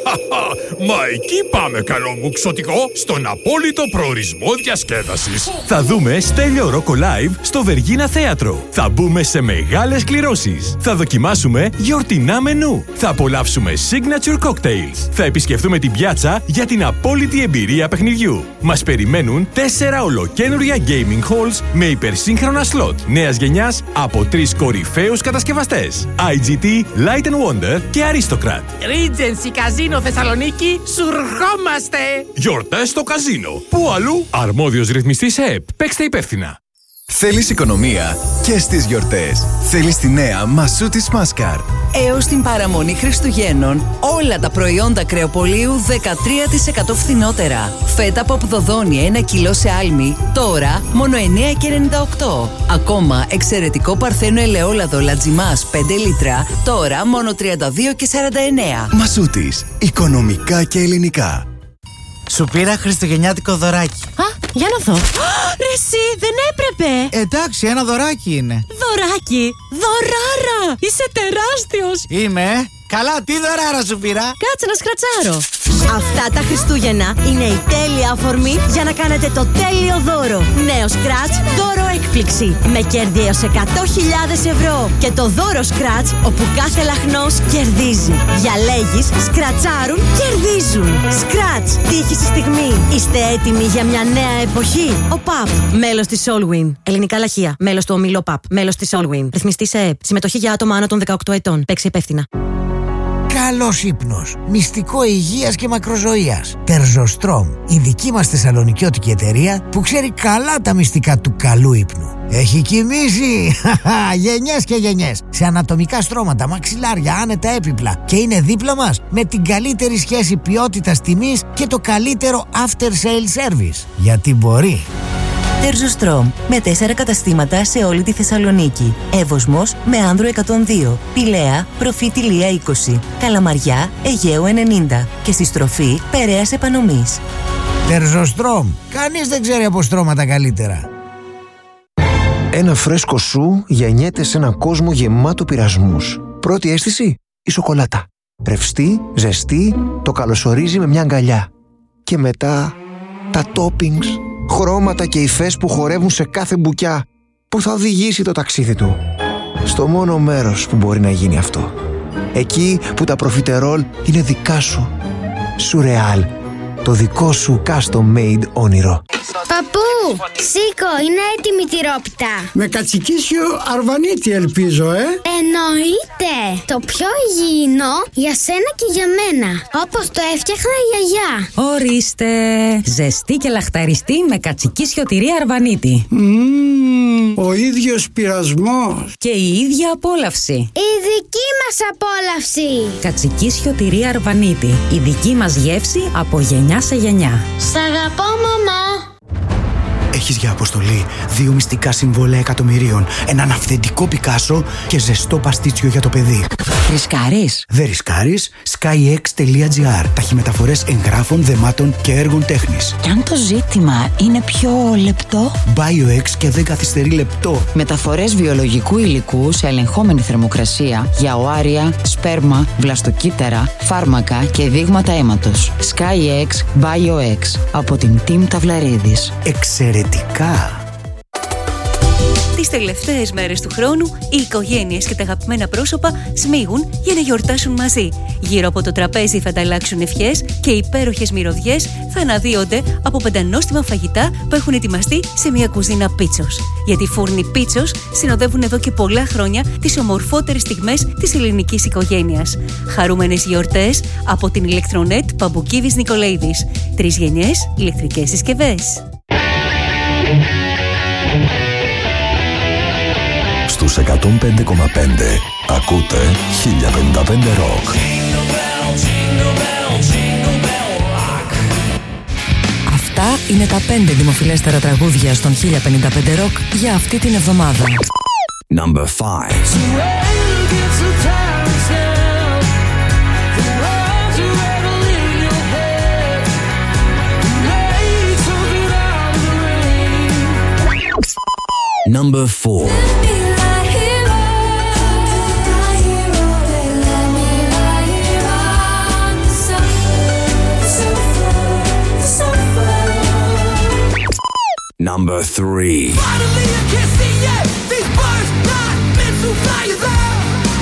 [SPEAKER 17] Μα εκεί πάμε, καλό μου ξωτικό, στον απόλυτο προορισμό διασκέδασης.
[SPEAKER 19] Θα δούμε Στέλιο Ρόκο Live στο Βεργίνα Θέατρο. Θα μπούμε σε μεγάλες κληρώσεις. Θα δοκιμάσουμε γιορτινά μενού. Θα απολαύσουμε signature cocktails. Θα επισκεφτούμε την πιάτσα για την απόλυτη εμπειρία παιχνιδιού. Μας περιμένουν τέσσερα ολοκένουργια gaming halls με υπερσύγχρονα slot νέας γενιάς από τρεις κορυφαίους κατασκευαστές. άι τζι τι, Light and Wonder και Aristocrat.
[SPEAKER 18] Regency Casino Θεσσαλονίκη, σου ερχόμαστε!
[SPEAKER 19] Γιορτές στο καζίνο. Πού αλλού? Αρμόδιος ρυθμιστής ΕΕΠ. Παίξτε υπεύθυνα.
[SPEAKER 20] Θέλεις οικονομία και στις γιορτές. Θέλεις τη νέα Μασούτης Μάσκαρ.
[SPEAKER 6] Έως την παραμονή Χριστουγέννων, όλα τα προϊόντα κρεοπολίου δεκατρία τοις εκατό φθηνότερα. Φέτα από ποδόνια ένα κιλό σε άλμη, τώρα μόνο εννέα και ενενήντα οκτώ. Ακόμα εξαιρετικό παρθένο ελαιόλαδο λατζιμάς πέντε λίτρα, τώρα μόνο τριάντα δύο και σαράντα εννέα.
[SPEAKER 20] Μασούτης. Οικονομικά και ελληνικά.
[SPEAKER 21] Σου πήρα χριστουγεννιάτικο δωράκι.
[SPEAKER 22] Α, για να δω. Ρε εσύ, δεν έπρεπε.
[SPEAKER 21] Εντάξει, ένα δωράκι είναι.
[SPEAKER 22] Δωράκι, δωράρα. Είσαι τεράστιος.
[SPEAKER 21] Είμαι. Καλά, τι δωράρα σου πήρα?
[SPEAKER 22] Κάτσε να σκρατσάρω. Αυτά τα Χριστούγεννα είναι η τέλεια αφορμή για να κάνετε το τέλειο δώρο. Νέο Scratch, δώρο έκπληξη. Με κέρδη έως εκατό χιλιάδες ευρώ. Και το δώρο Scratch, όπου κάθε λαχνός κερδίζει. Διαλέγεις, σκρατσάρουν, κερδίζουν. Scratch, τύχη στη στιγμή. Είστε έτοιμοι για μια νέα εποχή? Ο ΠΑΠ, μέλος της Allwin. Ελληνικά λαχεία, μέλος του ομίλου ΠΑΠ, μέλος της Allwin. Ρυθμιστής ΕΕΠ. Συμμετοχή για άτομα άνω των δεκαοκτώ ετών. Παίξε υπεύθυνα.
[SPEAKER 21] Καλός ύπνος, μυστικό υγείας και μακροζωίας. Τερζοστρόμ, η δική μας θεσσαλονικιώτικη εταιρεία που ξέρει καλά τα μυστικά του καλού ύπνου. Έχει κοιμήσει γενιές και γενιές σε ανατομικά στρώματα, μαξιλάρια, άνετα έπιπλα και είναι δίπλα μας με την καλύτερη σχέση ποιότητας τιμής και το καλύτερο after sale service. Γιατί μπορεί.
[SPEAKER 6] Τερζοστρόμ, με τέσσερα καταστήματα σε όλη τη Θεσσαλονίκη. Εύωσμος με Άνδρο εκατόν δύο, Πηλαία, Προφήτη Λία είκοσι, Καλαμαριά, Αιγαίου ενενήντα και στη στροφή Περαίας Επανομής.
[SPEAKER 21] Τερζοστρόμ, κανείς δεν ξέρει από στρώματα καλύτερα.
[SPEAKER 23] Ένα φρέσκο σου γεννιέται σε έναν κόσμο γεμάτο πειρασμούς. Πρώτη αίσθηση, η σοκολάτα. Ρευστή, ζεστή, το καλωσορίζει με μια αγκαλιά. Και μετά τα toppings, χρώματα και υφές που χορεύουν σε κάθε μπουκιά που θα οδηγήσει το ταξίδι του στο μόνο μέρος που μπορεί να γίνει αυτό. Εκεί που τα προφιτερόλ είναι δικά σου. Σουρεάλ, το δικό σου custom made όνειρο.
[SPEAKER 3] Παππού, σήκω, είναι έτοιμη η τυρόπιτα.
[SPEAKER 24] Με κατσικίσιο αρβανίτη ελπίζω, ε.
[SPEAKER 3] Εννοείται. Το πιο υγιεινό για σένα και για μένα. Όπως το έφτιαχνα η γιαγιά.
[SPEAKER 22] Ορίστε. Ζεστή και λαχταριστή με κατσικίσιο τυρί αρβανίτη.
[SPEAKER 24] Mm, ο ίδιος πειρασμός.
[SPEAKER 22] Και η ίδια απόλαυση.
[SPEAKER 3] Η δική μας απόλαυση.
[SPEAKER 22] Κατσικίσιο τυρί αρβανίτη. Η δική μας γεύση από γενιά σε γενιά.
[SPEAKER 3] Σ' αγαπώ, μαμά.
[SPEAKER 21] Έχεις για αποστολή δύο μυστικά συμβόλαια εκατομμυρίων, έναν αυθεντικό Πικάσο και ζεστό παστίτσιο για το παιδί.
[SPEAKER 12] Ρισκάρεις?
[SPEAKER 21] Δεν ρισκάρεις. skyx τελεία gr. Ταχυμεταφορές εγγράφων, δεμάτων και έργων τέχνης.
[SPEAKER 12] Κι αν το ζήτημα είναι πιο λεπτό?
[SPEAKER 21] BioX και δεν καθυστερεί λεπτό.
[SPEAKER 12] Μεταφορές βιολογικού υλικού σε ελεγχόμενη θερμοκρασία για οάρια, σπέρμα, βλαστοκύτταρα, φάρμακα και δείγματα αίματος. skyx BioX από την Team Ταυλαρίδης.
[SPEAKER 21] Εξαιρετικά.
[SPEAKER 25] Τις τελευταίες μέρες του χρόνου, οι οικογένειες και τα αγαπημένα πρόσωπα σμίγουν για να γιορτάσουν μαζί. Γύρω από το τραπέζι θα ανταλλάξουν ευχές και οι υπέροχες μυρωδιές θα αναδύονται από πεντανόστιμα φαγητά που έχουν ετοιμαστεί σε μια κουζίνα Πίτσος. Γιατί οι φούρνοι Πίτσος συνοδεύουν εδώ και πολλά χρόνια τις ομορφότερες στιγμές της ελληνικής οικογένειας. Χαρούμενες γιορτές από την Ηλεκτρονέτ Παμπουκίδης Νικολαίδης. Τρεις γενιές ηλεκτρικές συσκευές.
[SPEAKER 10] Στους εκατόν πέντε κόμμα πέντε ακούτε χίλια πενήντα πέντε Rock.
[SPEAKER 6] Αυτά είναι τα πέντε δημοφιλέστερα τραγούδια στον χίλια πενήντα πέντε Rock για αυτή την εβδομάδα.
[SPEAKER 10] Number five. Number four.
[SPEAKER 1] Number three.
[SPEAKER 2] Finally, I can see it. These birds not meant to fly there.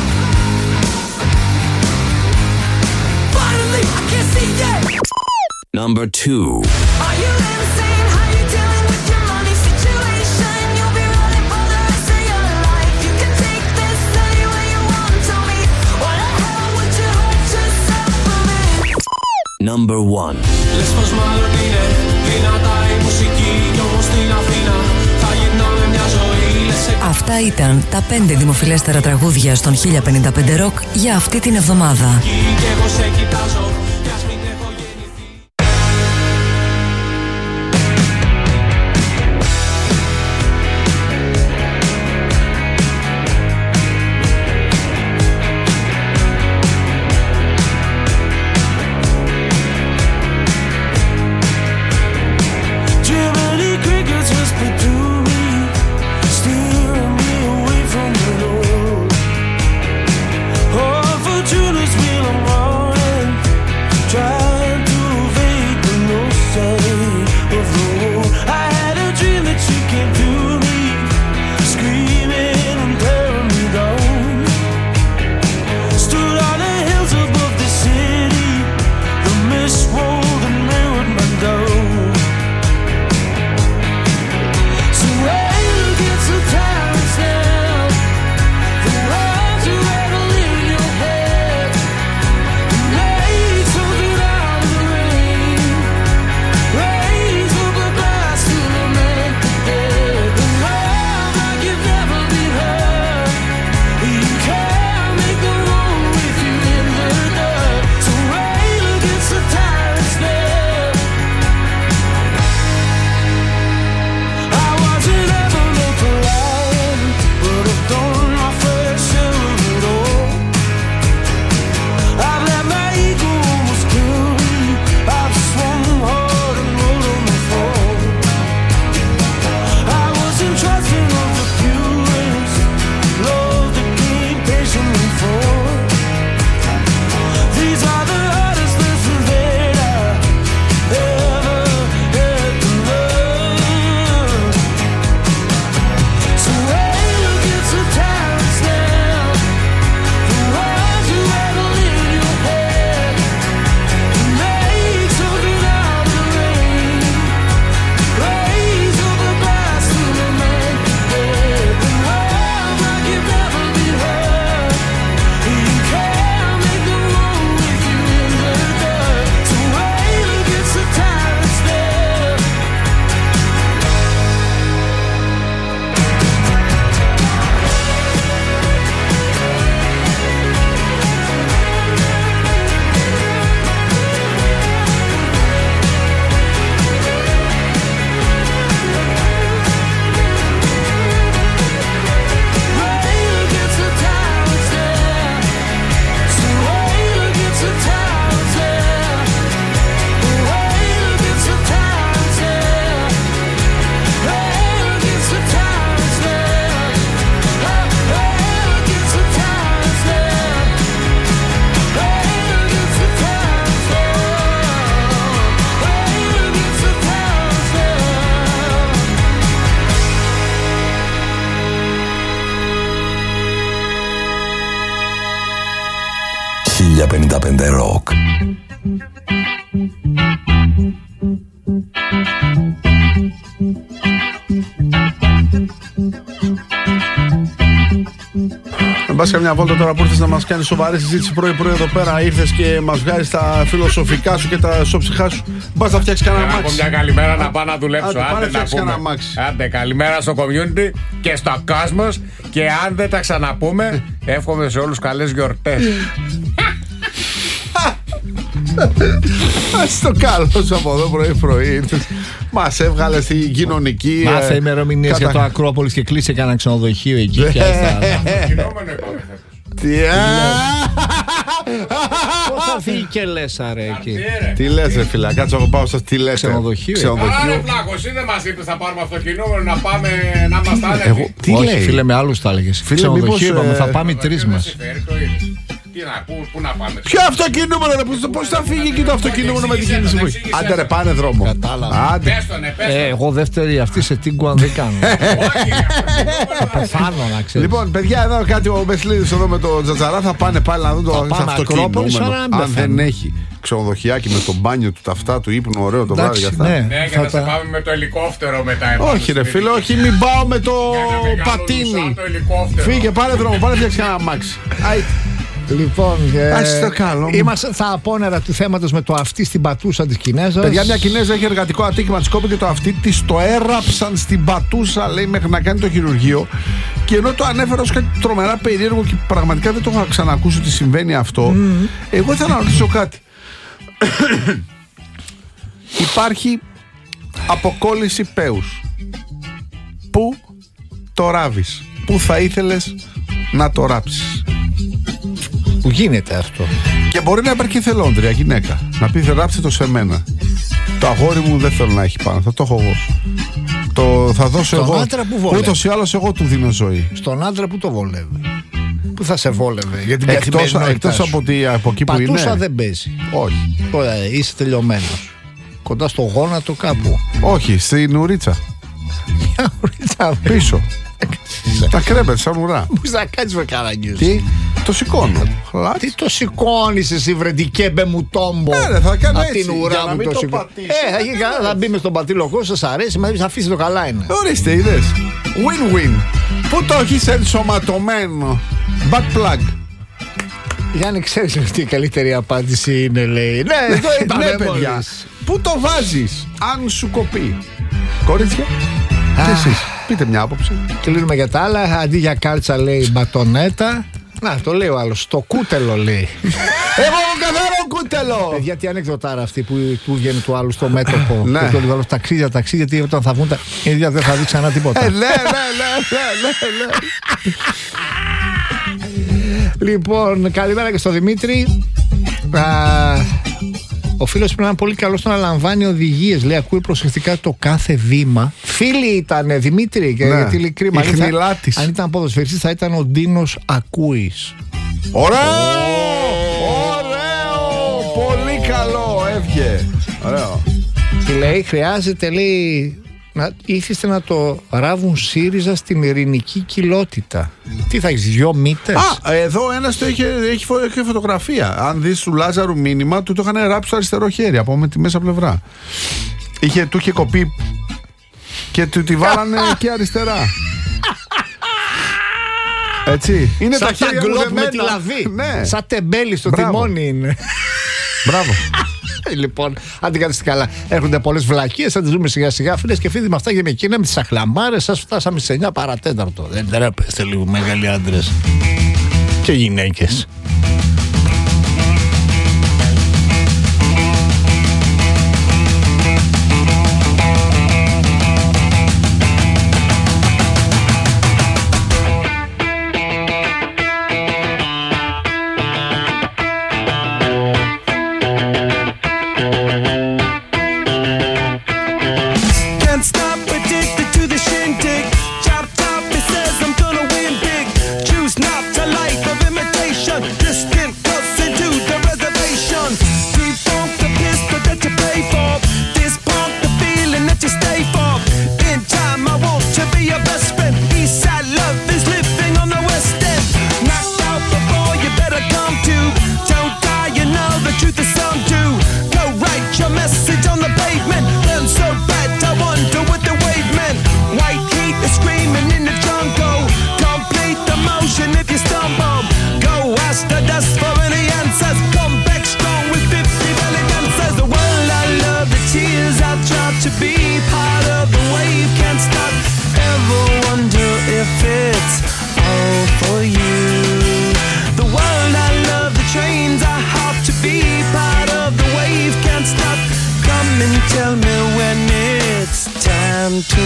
[SPEAKER 2] Finally, I can see it.
[SPEAKER 1] Number two.
[SPEAKER 2] Are you insane? How you dealing with your money situation? You'll be running for the rest of your life. You can take this anywhere you want. Tell me, why the hell would you hurt yourself for me?
[SPEAKER 1] Number one.
[SPEAKER 2] Λες πως μάλλον είναι δυνατά η μουσική κι όμως στην Αθήνα θα γυρνάμε μια ζωή.
[SPEAKER 6] Αυτά ήταν τα πέντε δημοφιλέστερα τραγούδια στον χίλια πενήντα πέντε Rock για αυτή την εβδομάδα.
[SPEAKER 2] Και εγώ σε κοιτάζω.
[SPEAKER 10] χίλια πενήντα πέντε Rock.
[SPEAKER 15] Με πας καμιά βόλτα τώρα που ήρθες να μας κάνεις σοβαρή συζήτηση πρωί-πρωί εδώ πέρα, ήρθες και μας βγάζεις τα φιλοσοφικά σου και τα σοψυχά σου. Μπας να φτιάξεις κανένα μάξι.
[SPEAKER 4] Έχω μια καλημέρα να πάω να δουλέψω.
[SPEAKER 15] Άντε,
[SPEAKER 4] Άντε,
[SPEAKER 15] άντε
[SPEAKER 4] να πούμε. Άντε, καλημέρα στο community και στο κόσμο. Και αν δεν τα ξαναπούμε, εύχομαι σε όλους καλές γιορτές.
[SPEAKER 15] Ας το καλό σου από εδώ πρωί-πρωί. Μας έβγαλε στην κοινωνική.
[SPEAKER 14] Μάθε ημερομηνίες για το Ακρόπολης και κλείσε κανένα ξενοδοχείο εκεί.
[SPEAKER 15] Τι
[SPEAKER 14] πώς θα φύγει και λες ρε εκεί.
[SPEAKER 15] Τι λες ρε φίλα, κάτσε εγώ πάω σας τι λες.
[SPEAKER 14] Ξενοδοχείο.
[SPEAKER 4] Άρα Φλάκο, εσύ δεν μας είπες θα πάρουμε αυτοκινούμενο να πάμε να μας τα έλεγε.
[SPEAKER 14] Τι λέει φίλε, με άλλους τα έλεγες. Ξενοδοχείο είπαμε, θα πάμε οι τρεις μας.
[SPEAKER 4] Τι να, πού, πού να πάμε.
[SPEAKER 15] Ποιο αυτοκινούμενο, ρε, πώς θα φύγει εκεί το αυτοκινούμενο με την κίνηση που έχει. Άντε ρε, πάνε δρόμο.
[SPEAKER 14] Κατάλαβα.
[SPEAKER 4] Πες τον, πες τον.
[SPEAKER 14] Ε, εγώ δεύτερη αυτή σε Τίγκουαν δεν κάνω. Θα πεθάνω να ξέρεις.
[SPEAKER 15] Λοιπόν, παιδιά, εδώ κάτι ο Μπεσλίδης εδώ με το Τζατζαρά θα πάνε πάλι να δουν το αυτοκινούμενο. Αν δεν έχει ξενοδοχιάκι με το μπάνιο του, ταυτά του, ύπνο, ωραίο το βράδυ για αυτά.
[SPEAKER 4] Ναι, και να σε πάμε με το ελικόπτερο μετά.
[SPEAKER 15] Όχι ρε φίλε, όχι, μην πάω με το πατίνι. Φύγε, πάρε δρόμο, πάρε φτιάξει ένα αμάξι.
[SPEAKER 14] Λοιπόν, ε,
[SPEAKER 15] Ας το κάνω.
[SPEAKER 14] Είμαστε στα απόνερα του θέματος με το αυτή στην πατούσα της Κινέζας.
[SPEAKER 15] Παιδιά, μια Κινέζα έχει εργατικό ατύχημα, της κόπηκε το αυτή της, το έραψαν στην πατούσα, λέει, μέχρι να κάνει το χειρουργείο. Και ενώ το ανέφερα ως κάτι τρομερά περίεργο και πραγματικά δεν το είχα ξανακούσει ότι συμβαίνει αυτό, mm. εγώ ήθελα να ρωτήσω κάτι. Υπάρχει αποκόλληση πέους. Πού το ράβεις? Πού θα ήθελες να το ράψεις?
[SPEAKER 14] Που γίνεται αυτό.
[SPEAKER 15] Και μπορεί να υπάρχει και θελόντρια γυναίκα να πει δεν ράψτε το σε μένα. Το αγόρι μου δεν θέλω να έχει πάνω, θα το έχω εγώ. Το θα δώσω
[SPEAKER 14] Στον
[SPEAKER 15] εγώ.
[SPEAKER 14] άντρα που βολεύει.
[SPEAKER 15] Ούτως ή άλλως εγώ του δίνω ζωή.
[SPEAKER 14] Στον άντρα που το βολεύει. Που θα σε βόλευε για την
[SPEAKER 15] Εκτός,
[SPEAKER 14] καθημερινότητά
[SPEAKER 15] εκτός
[SPEAKER 14] σου.
[SPEAKER 15] από, τη, από εκεί που
[SPEAKER 14] Πατούσα
[SPEAKER 15] είναι.
[SPEAKER 14] δεν παίζει.
[SPEAKER 15] Όχι.
[SPEAKER 14] Τώρα είσαι τελειωμένος. Κοντά στο γόνατο κάπου.
[SPEAKER 15] Όχι, στην ουρίτσα. Πίσω. Τα κρέπετ σαν ουρά.
[SPEAKER 14] Πού θα κάνεις με καραγκιούς?
[SPEAKER 15] Τι, το σηκώνω.
[SPEAKER 14] Τι το σηκώνεις εσύ βρεντικέμπε μου τόμπο?
[SPEAKER 15] Ναι, θα κάνω
[SPEAKER 14] απ'
[SPEAKER 15] έτσι,
[SPEAKER 14] την
[SPEAKER 15] για
[SPEAKER 14] ουρά
[SPEAKER 15] να
[SPEAKER 14] μου
[SPEAKER 15] μην
[SPEAKER 14] το
[SPEAKER 15] το
[SPEAKER 14] σηκώνω.
[SPEAKER 15] πατήσω.
[SPEAKER 14] Ε, θα γίνει καλά, θα μπει μες στον πατήλογο, σας αρέσει, μα θα αφήσει το καλά είναι.
[SPEAKER 15] Ορίστε, είδες. Win-win. Πού το έχεις ενσωματωμένο? Back plug.
[SPEAKER 14] Γιάννη, ξέρεις ότι η καλύτερη απάντηση είναι, λέει. Ναι, εδώ είπαμε
[SPEAKER 15] Ναι, παιδιά.
[SPEAKER 14] μόλις.
[SPEAKER 15] Πού το βάζεις αν σου κοπεί? Κορίτσια, και εσείς, πείτε μια άποψη.
[SPEAKER 14] Κλείνουμε για τα άλλα. Αντί για κάλτσα λέει μπατονέτα. Να, το λέει ο άλλος. Στο κούτελο λέει.
[SPEAKER 15] Εγώ καθαρό κούτελο!
[SPEAKER 14] Παιδιά, τι ανεκδοτάρα αυτή που του βγαίνει του άλλου στο μέτωπο.
[SPEAKER 15] Ναι.
[SPEAKER 14] Και του λέει ταξίδια, ταξίδια, γιατί όταν θα βγουν τα ίδια δεν θα δει ξανά τίποτα.
[SPEAKER 15] Ε, ναι, ναι, ναι, ναι, ναι.
[SPEAKER 14] Λοιπόν, καλημέρα και στο Δημήτρη. Α, ο φίλος πρέπει να είναι πολύ καλό στο να λαμβάνει οδηγίες. Λέει, ακούει προσεκτικά το κάθε βήμα. Φίλοι ήταν, Δημήτρη, και
[SPEAKER 15] Ναι.
[SPEAKER 14] γιατί λέει κρίμα.
[SPEAKER 15] Η
[SPEAKER 14] Αν ήταν-
[SPEAKER 15] χνηλά της.
[SPEAKER 14] Αν ήταν ποδοσφαιριστής θα ήταν ο Ντίνος Ακούης.
[SPEAKER 15] Ωραίο! Ωραίο! Πολύ καλό, έβγε. Ωραίο.
[SPEAKER 14] Και λέει, χρειάζεται, λέει, να ήθιστε να το ράβουν ΣΥΡΙΖΑ στην ειρηνική κοιλότητα. Τι θα έχεις, δυο μύτες?
[SPEAKER 15] Α, εδώ ένας το είχε, έχει, φω- έχει φωτογραφία. Αν δεις του Λάζαρου μήνυμα, του το είχαν ράψει στο αριστερό χέρι από με τη μέσα πλευρά. Είχε, του είχε κοπεί και του τη βάλανε και αριστερά. Έτσι. Είναι
[SPEAKER 14] σαν
[SPEAKER 15] τα χέρια
[SPEAKER 14] τα
[SPEAKER 15] μου
[SPEAKER 14] γκλόπ με
[SPEAKER 15] δεμένα.
[SPEAKER 14] τη λαβή.
[SPEAKER 15] Ναι.
[SPEAKER 14] Σαν τεμπέλη στο
[SPEAKER 15] Μπράβο.
[SPEAKER 14] τιμόνι είναι.
[SPEAKER 15] Μπράβο.
[SPEAKER 14] Λοιπόν, αν την κάνετε καλά, έρχονται πολλές βλακίες. Θα τις δούμε σιγά σιγά. Φίλες και φίλοι, με αυτά και με εκείνα, με τις αχλαμάρες. Σας φτάσαμε στις εννιά παρατέταρτο. Δεν τρέπεστε λίγο, μεγάλοι άντρες και γυναίκες.
[SPEAKER 2] Can't stop, addicted to the shindig. Chop top, it says I'm gonna win big. Choose not to life of imitation. Distant cuts into the reservation. Defunct the pistol that you pay for. This pump the feeling that you stay for. In time, I want to be your best friend. Eastside love is living on the west end. Knocked out before you better come to. Don't die, you know the truth is some do. Go write your message on the pavement. Burn so bad, I wonder what the wave meant. White heat is screaming in the jungle. Complete the motion if you stumble. Go ask the dust for any answers. Come back strong with fifty belly dancers. The world I love, the tears I drop to be part of the wave. Can't stop. Ever wonder if it's all for you? The world I love, the trains I hop to be part of the wave. Can't stop. Come and tell me when it's time to.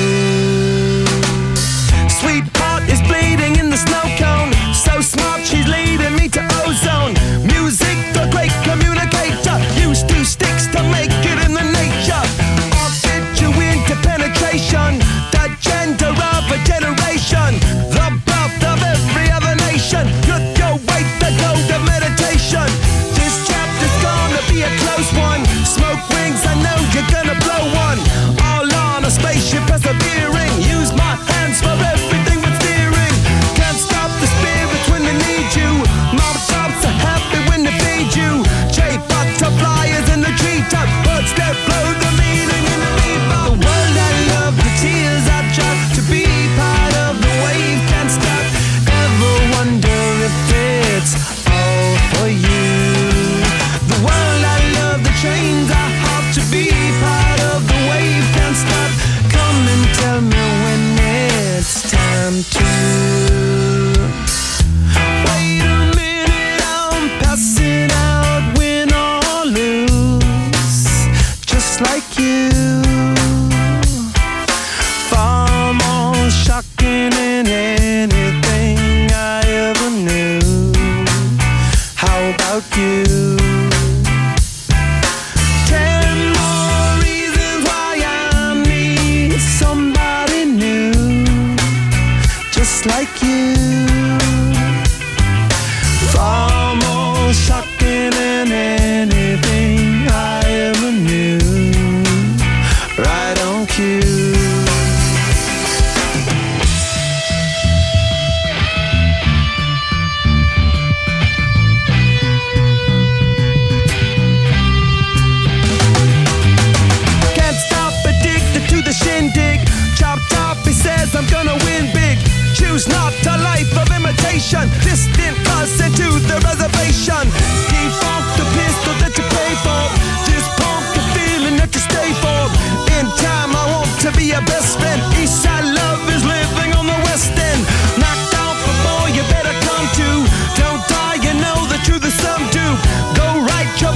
[SPEAKER 2] Sweetheart is bleeding in the snow cone. So smart, she's leading me to ozone. Music, the great communicator. Use two sticks to make it in the nature. I'll fit you into penetration. The gender of a generation. The birth of every other nation. Look your way to go to meditation.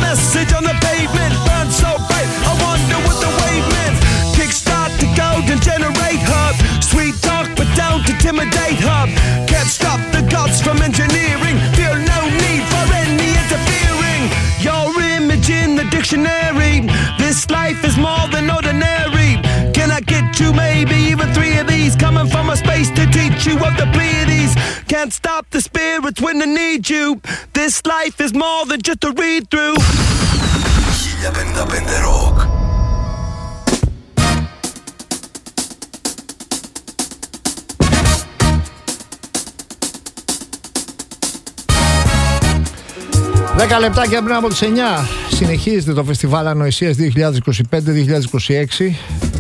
[SPEAKER 5] message on the pavement burns so bright. I wonder what the wave meant. Kickstart the golden generate hub. Sweet talk but don't intimidate hub. Can't stop the gods from engineering. Feel no need for any interfering. Your image in the dictionary. This life is more than ordinary. Can I get you maybe even three of these? Coming from a space to teach you of the Pleiades. Can't stop the spirits when they need you. This life is more than just a read through.
[SPEAKER 10] χίλια πενήντα πέντε Rock.
[SPEAKER 14] Δέκα λεπτάκια πριν από τις εννιά συνεχίζεται το φεστιβάλ Ανοησίας δύο χιλιάδες είκοσι πέντε δύο χιλιάδες είκοσι έξι.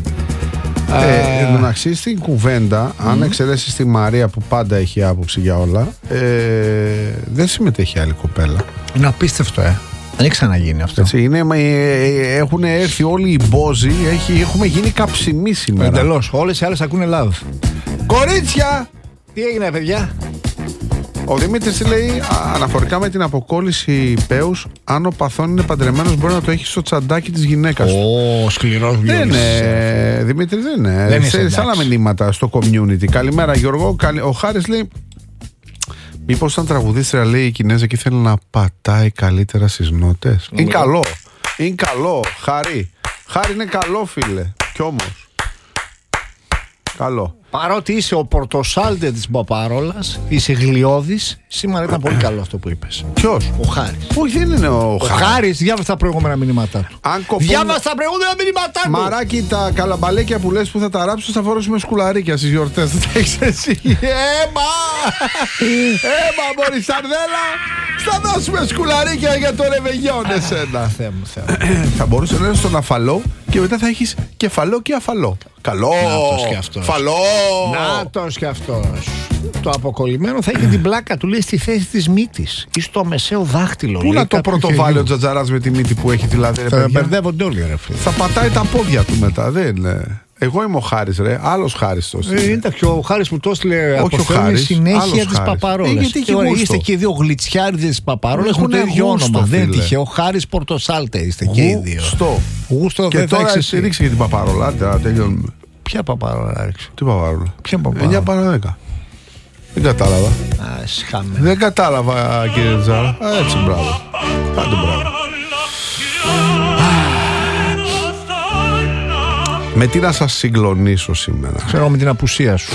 [SPEAKER 15] Ε, ε, εντάξει, στην κουβέντα, mm. αν εξαιρέσεις τη Μαρία που πάντα έχει άποψη για όλα, ε, δεν συμμετέχει άλλη κοπέλα.
[SPEAKER 14] Είναι απίστευτο, ε. Δεν έχει ξαναγίνει αυτό.
[SPEAKER 15] Έτσι, είναι, ε, έχουν έρθει όλοι οι μπόζοι, έχει, έχουμε γίνει καψιμοί σήμερα.
[SPEAKER 14] Εντελώς, όλες οι άλλες ακούνε love.
[SPEAKER 15] Κορίτσια!
[SPEAKER 14] Τι έγινε, παιδιά?
[SPEAKER 15] Ο Δημήτρης λέει, αναφορικά με την αποκόλληση πέους, αν ο παθόν είναι παντρεμένος μπορεί να το έχει στο τσαντάκι της γυναίκας του.
[SPEAKER 14] Ω, σκληρός βιολής.
[SPEAKER 15] Δεν είναι, Δημήτρη, δεν είναι.
[SPEAKER 14] Δεν
[SPEAKER 15] σε, σε άλλα μηνύματα στο community. Καλημέρα Γιώργο. Ο Χάρης λέει, μήπως σαν τραγουδίστρια, λέει, η Κινέζα και ήθελε να πατάει καλύτερα στις νότες. Είναι καλό. Είναι καλό. Χάρη. Χάρη είναι καλό, φίλε. Κι όμως. Καλό.
[SPEAKER 14] Παρότι είσαι ο πορτοσάλτε της Μπαπαρόλας, είσαι γλιώδης, σήμερα ήταν πολύ καλό αυτό που είπες.
[SPEAKER 15] Ποιος?
[SPEAKER 14] Ο Χάρης.
[SPEAKER 15] Όχι, δεν είναι ο,
[SPEAKER 14] ο Χάρης. Χάρης, διάβασε τα προηγούμενα μηνύματά του.
[SPEAKER 15] Αν κοφούν...
[SPEAKER 14] Διάβασε τα προηγούμενα μηνύματά του.
[SPEAKER 15] Μαράκι, τα καλαμπαλέκια που λες που θα τα ράψεις θα φορέσουμε σκουλαρίκια στις γιορτές. Δεν τα έχεις εσύ. Έμα! Έμα, μωρή Σαρδέλα! Θα δώσουμε σκουλαρίκια για το ρεβεγιόν εσένα.
[SPEAKER 14] Θεέ μου, Θεέ μου.
[SPEAKER 15] Θα μπορούσε να είναι στον αφαλό και μετά θα έχεις κεφαλό και αφαλό. Καλό!
[SPEAKER 14] Νάτος και αυτός.
[SPEAKER 15] Φαλό!
[SPEAKER 14] Νάτος και αυτός. Το αποκολλημένο θα έχει την πλάκα του, λέει, στη θέση της μύτης ή στο μεσαίο δάχτυλο.
[SPEAKER 15] Πού να το πρωτοβάλει ο Τζατζαράς με τη μύτη που έχει, δηλαδή, ρε
[SPEAKER 14] θα
[SPEAKER 15] παιδιά.
[SPEAKER 14] μπερδεύονται όλοι, ρε φίλε.
[SPEAKER 15] Θα πατάει τα πόδια του μετά, δεν είναι. Εγώ είμαι ο Χάρης, ρε. Άλλος Χάρης το
[SPEAKER 14] ε, είναι και ο Χάρης που το έστειλε από συνέχεια της Παπαρόλας.
[SPEAKER 15] Ε,
[SPEAKER 14] ε, είστε και οι δύο γλιτσιάριδες της Παπαρόλας με το ίδιο όνομα. Δεν είναι τυχαίο. Ο Χάρης Πορτοσάλτε είστε και οι δύο.
[SPEAKER 15] Γουστό.
[SPEAKER 14] Γουστό.
[SPEAKER 15] Και τώρα ρίξε και την Παπαρόλα. Άντε, τελειώνουμε.
[SPEAKER 14] Ποια Παπαρόλα ρίξε?
[SPEAKER 15] Τι Παπαρόλα?
[SPEAKER 14] Ποια Παπαρόλα?
[SPEAKER 15] εννιά παρά δέκα. Δεν κατάλαβα.
[SPEAKER 14] Α, σχάμε.
[SPEAKER 15] Δεν κατάλαβα, κύριε Τζάρα. Έτσι, μπράβο. Άντε, μπράβο. Με τι να σας συγκλονίσω σήμερα?
[SPEAKER 14] Ξέρω, με την απουσία σου.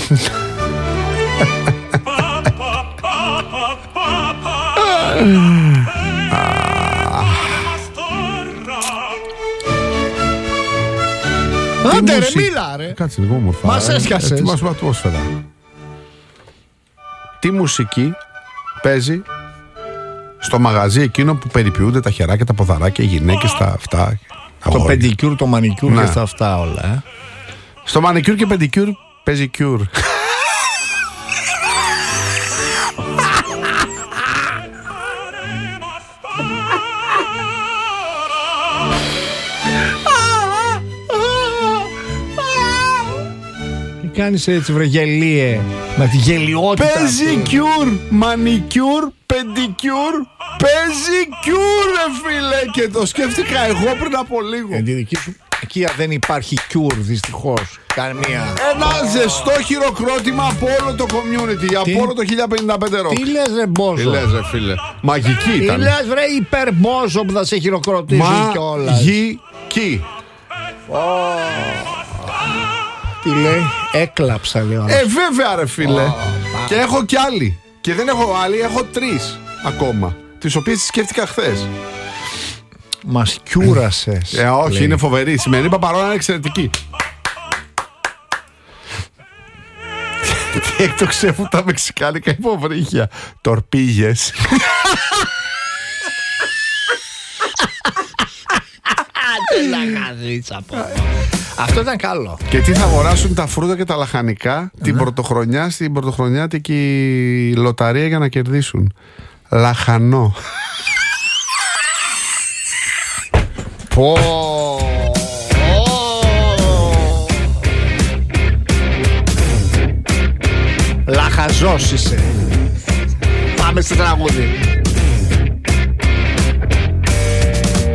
[SPEAKER 14] Άντε ρε, μίλα ρε.
[SPEAKER 15] Κάτσε λίγο μορφά.
[SPEAKER 14] Μας έσκασες.
[SPEAKER 15] Ετοιμάσουμε ατμόσφαιρα. Τι μουσική παίζει στο μαγαζί εκείνο που περιποιούνται τα χεράκια, τα ποδαράκια, οι γυναίκες, τα αυτά?
[SPEAKER 14] Το πεντικιούρ, το μανικιούρ και στα αυτά όλα, ε.
[SPEAKER 15] Στο μανικιούρ και πεντικιούρ παίζει κιούρ.
[SPEAKER 14] Τι κάνεις έτσι, βρε γελίε, με τη γελιότητα?
[SPEAKER 15] Παίζει κιούρ, μανικιούρ, πεντικιούρ, παίζει κιούρ, ρε φίλε. Και το σκέφτηκα εγώ πριν από λίγο.
[SPEAKER 14] Εν τη δική σου οικία δεν υπάρχει κιούρ, δυστυχώς. Καμία.
[SPEAKER 15] Ένα ζεστό χειροκρότημα από όλο το community. Τι? Από όλο το χίλια πενήντα πέντε Rock.
[SPEAKER 14] Τι λες ρε Μπόζο?
[SPEAKER 15] Τι λες ρε φίλε? Μαγική ήταν.
[SPEAKER 14] Τι λες ρε υπερμπόζο που θα σε χειροκροτήσει κιόλας?
[SPEAKER 15] Μαγική.
[SPEAKER 14] Oh. Τι λέει? Έκλαψα, λέω.
[SPEAKER 15] Ε βέβαια ρε φίλε. Oh, και έχω κι άλλη. Και δεν έχω άλλη, έχω τρεις ακόμα. Τις οποίες τις σκέφτηκα χθες.
[SPEAKER 14] Μας κιούρασες.
[SPEAKER 15] Ε, όχι,
[SPEAKER 14] λέει.
[SPEAKER 15] Είναι φοβερή. Η σημερινή Παπαρόλα είναι εξαιρετική. Τι εκτοξεύουν τα μεξικάνικα υποβρύχια? Τορπίγες.
[SPEAKER 14] Αυτό ήταν καλό.
[SPEAKER 15] Και τι θα αγοράσουν τα φρούτα και τα λαχανικά mm-hmm. την πρωτοχρονιά στην πρωτοχρονιάτικη λοταρία για να κερδίσουν? Λαχανό.
[SPEAKER 14] Πω. Λαχαζός είσαι. Πάμε στο τραγούδι.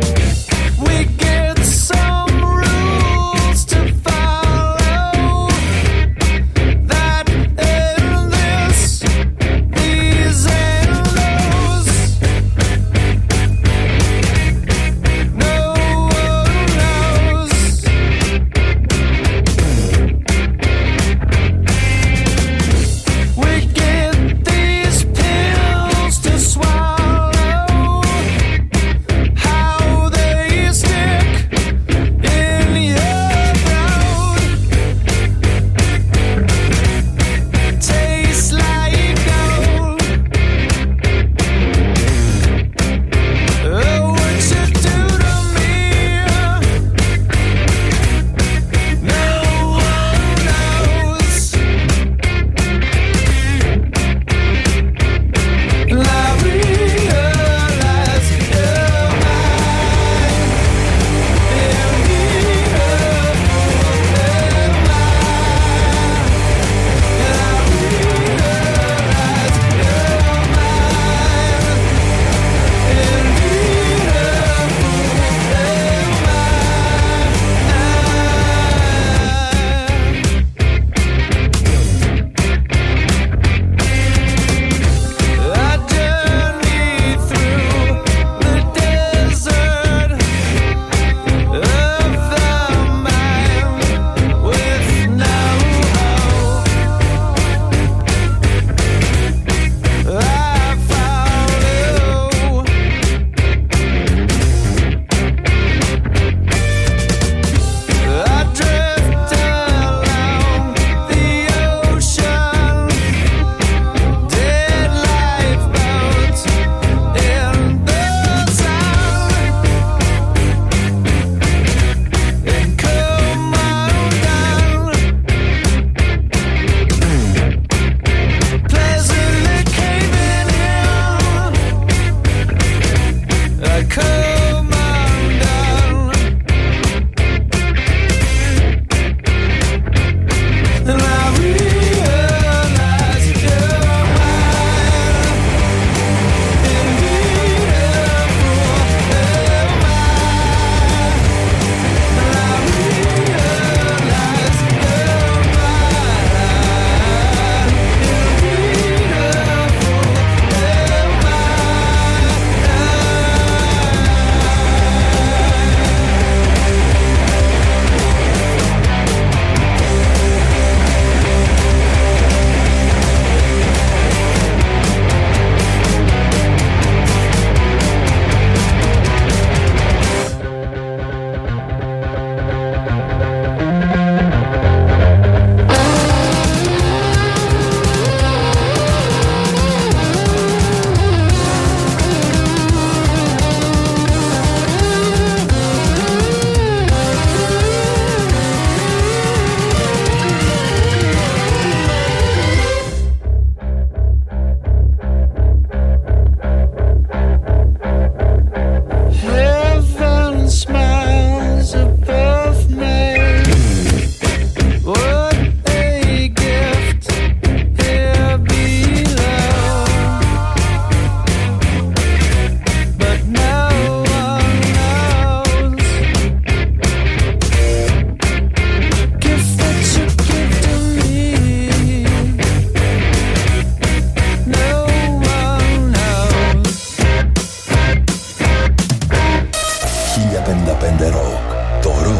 [SPEAKER 10] πενήντα πέντε Rock. Το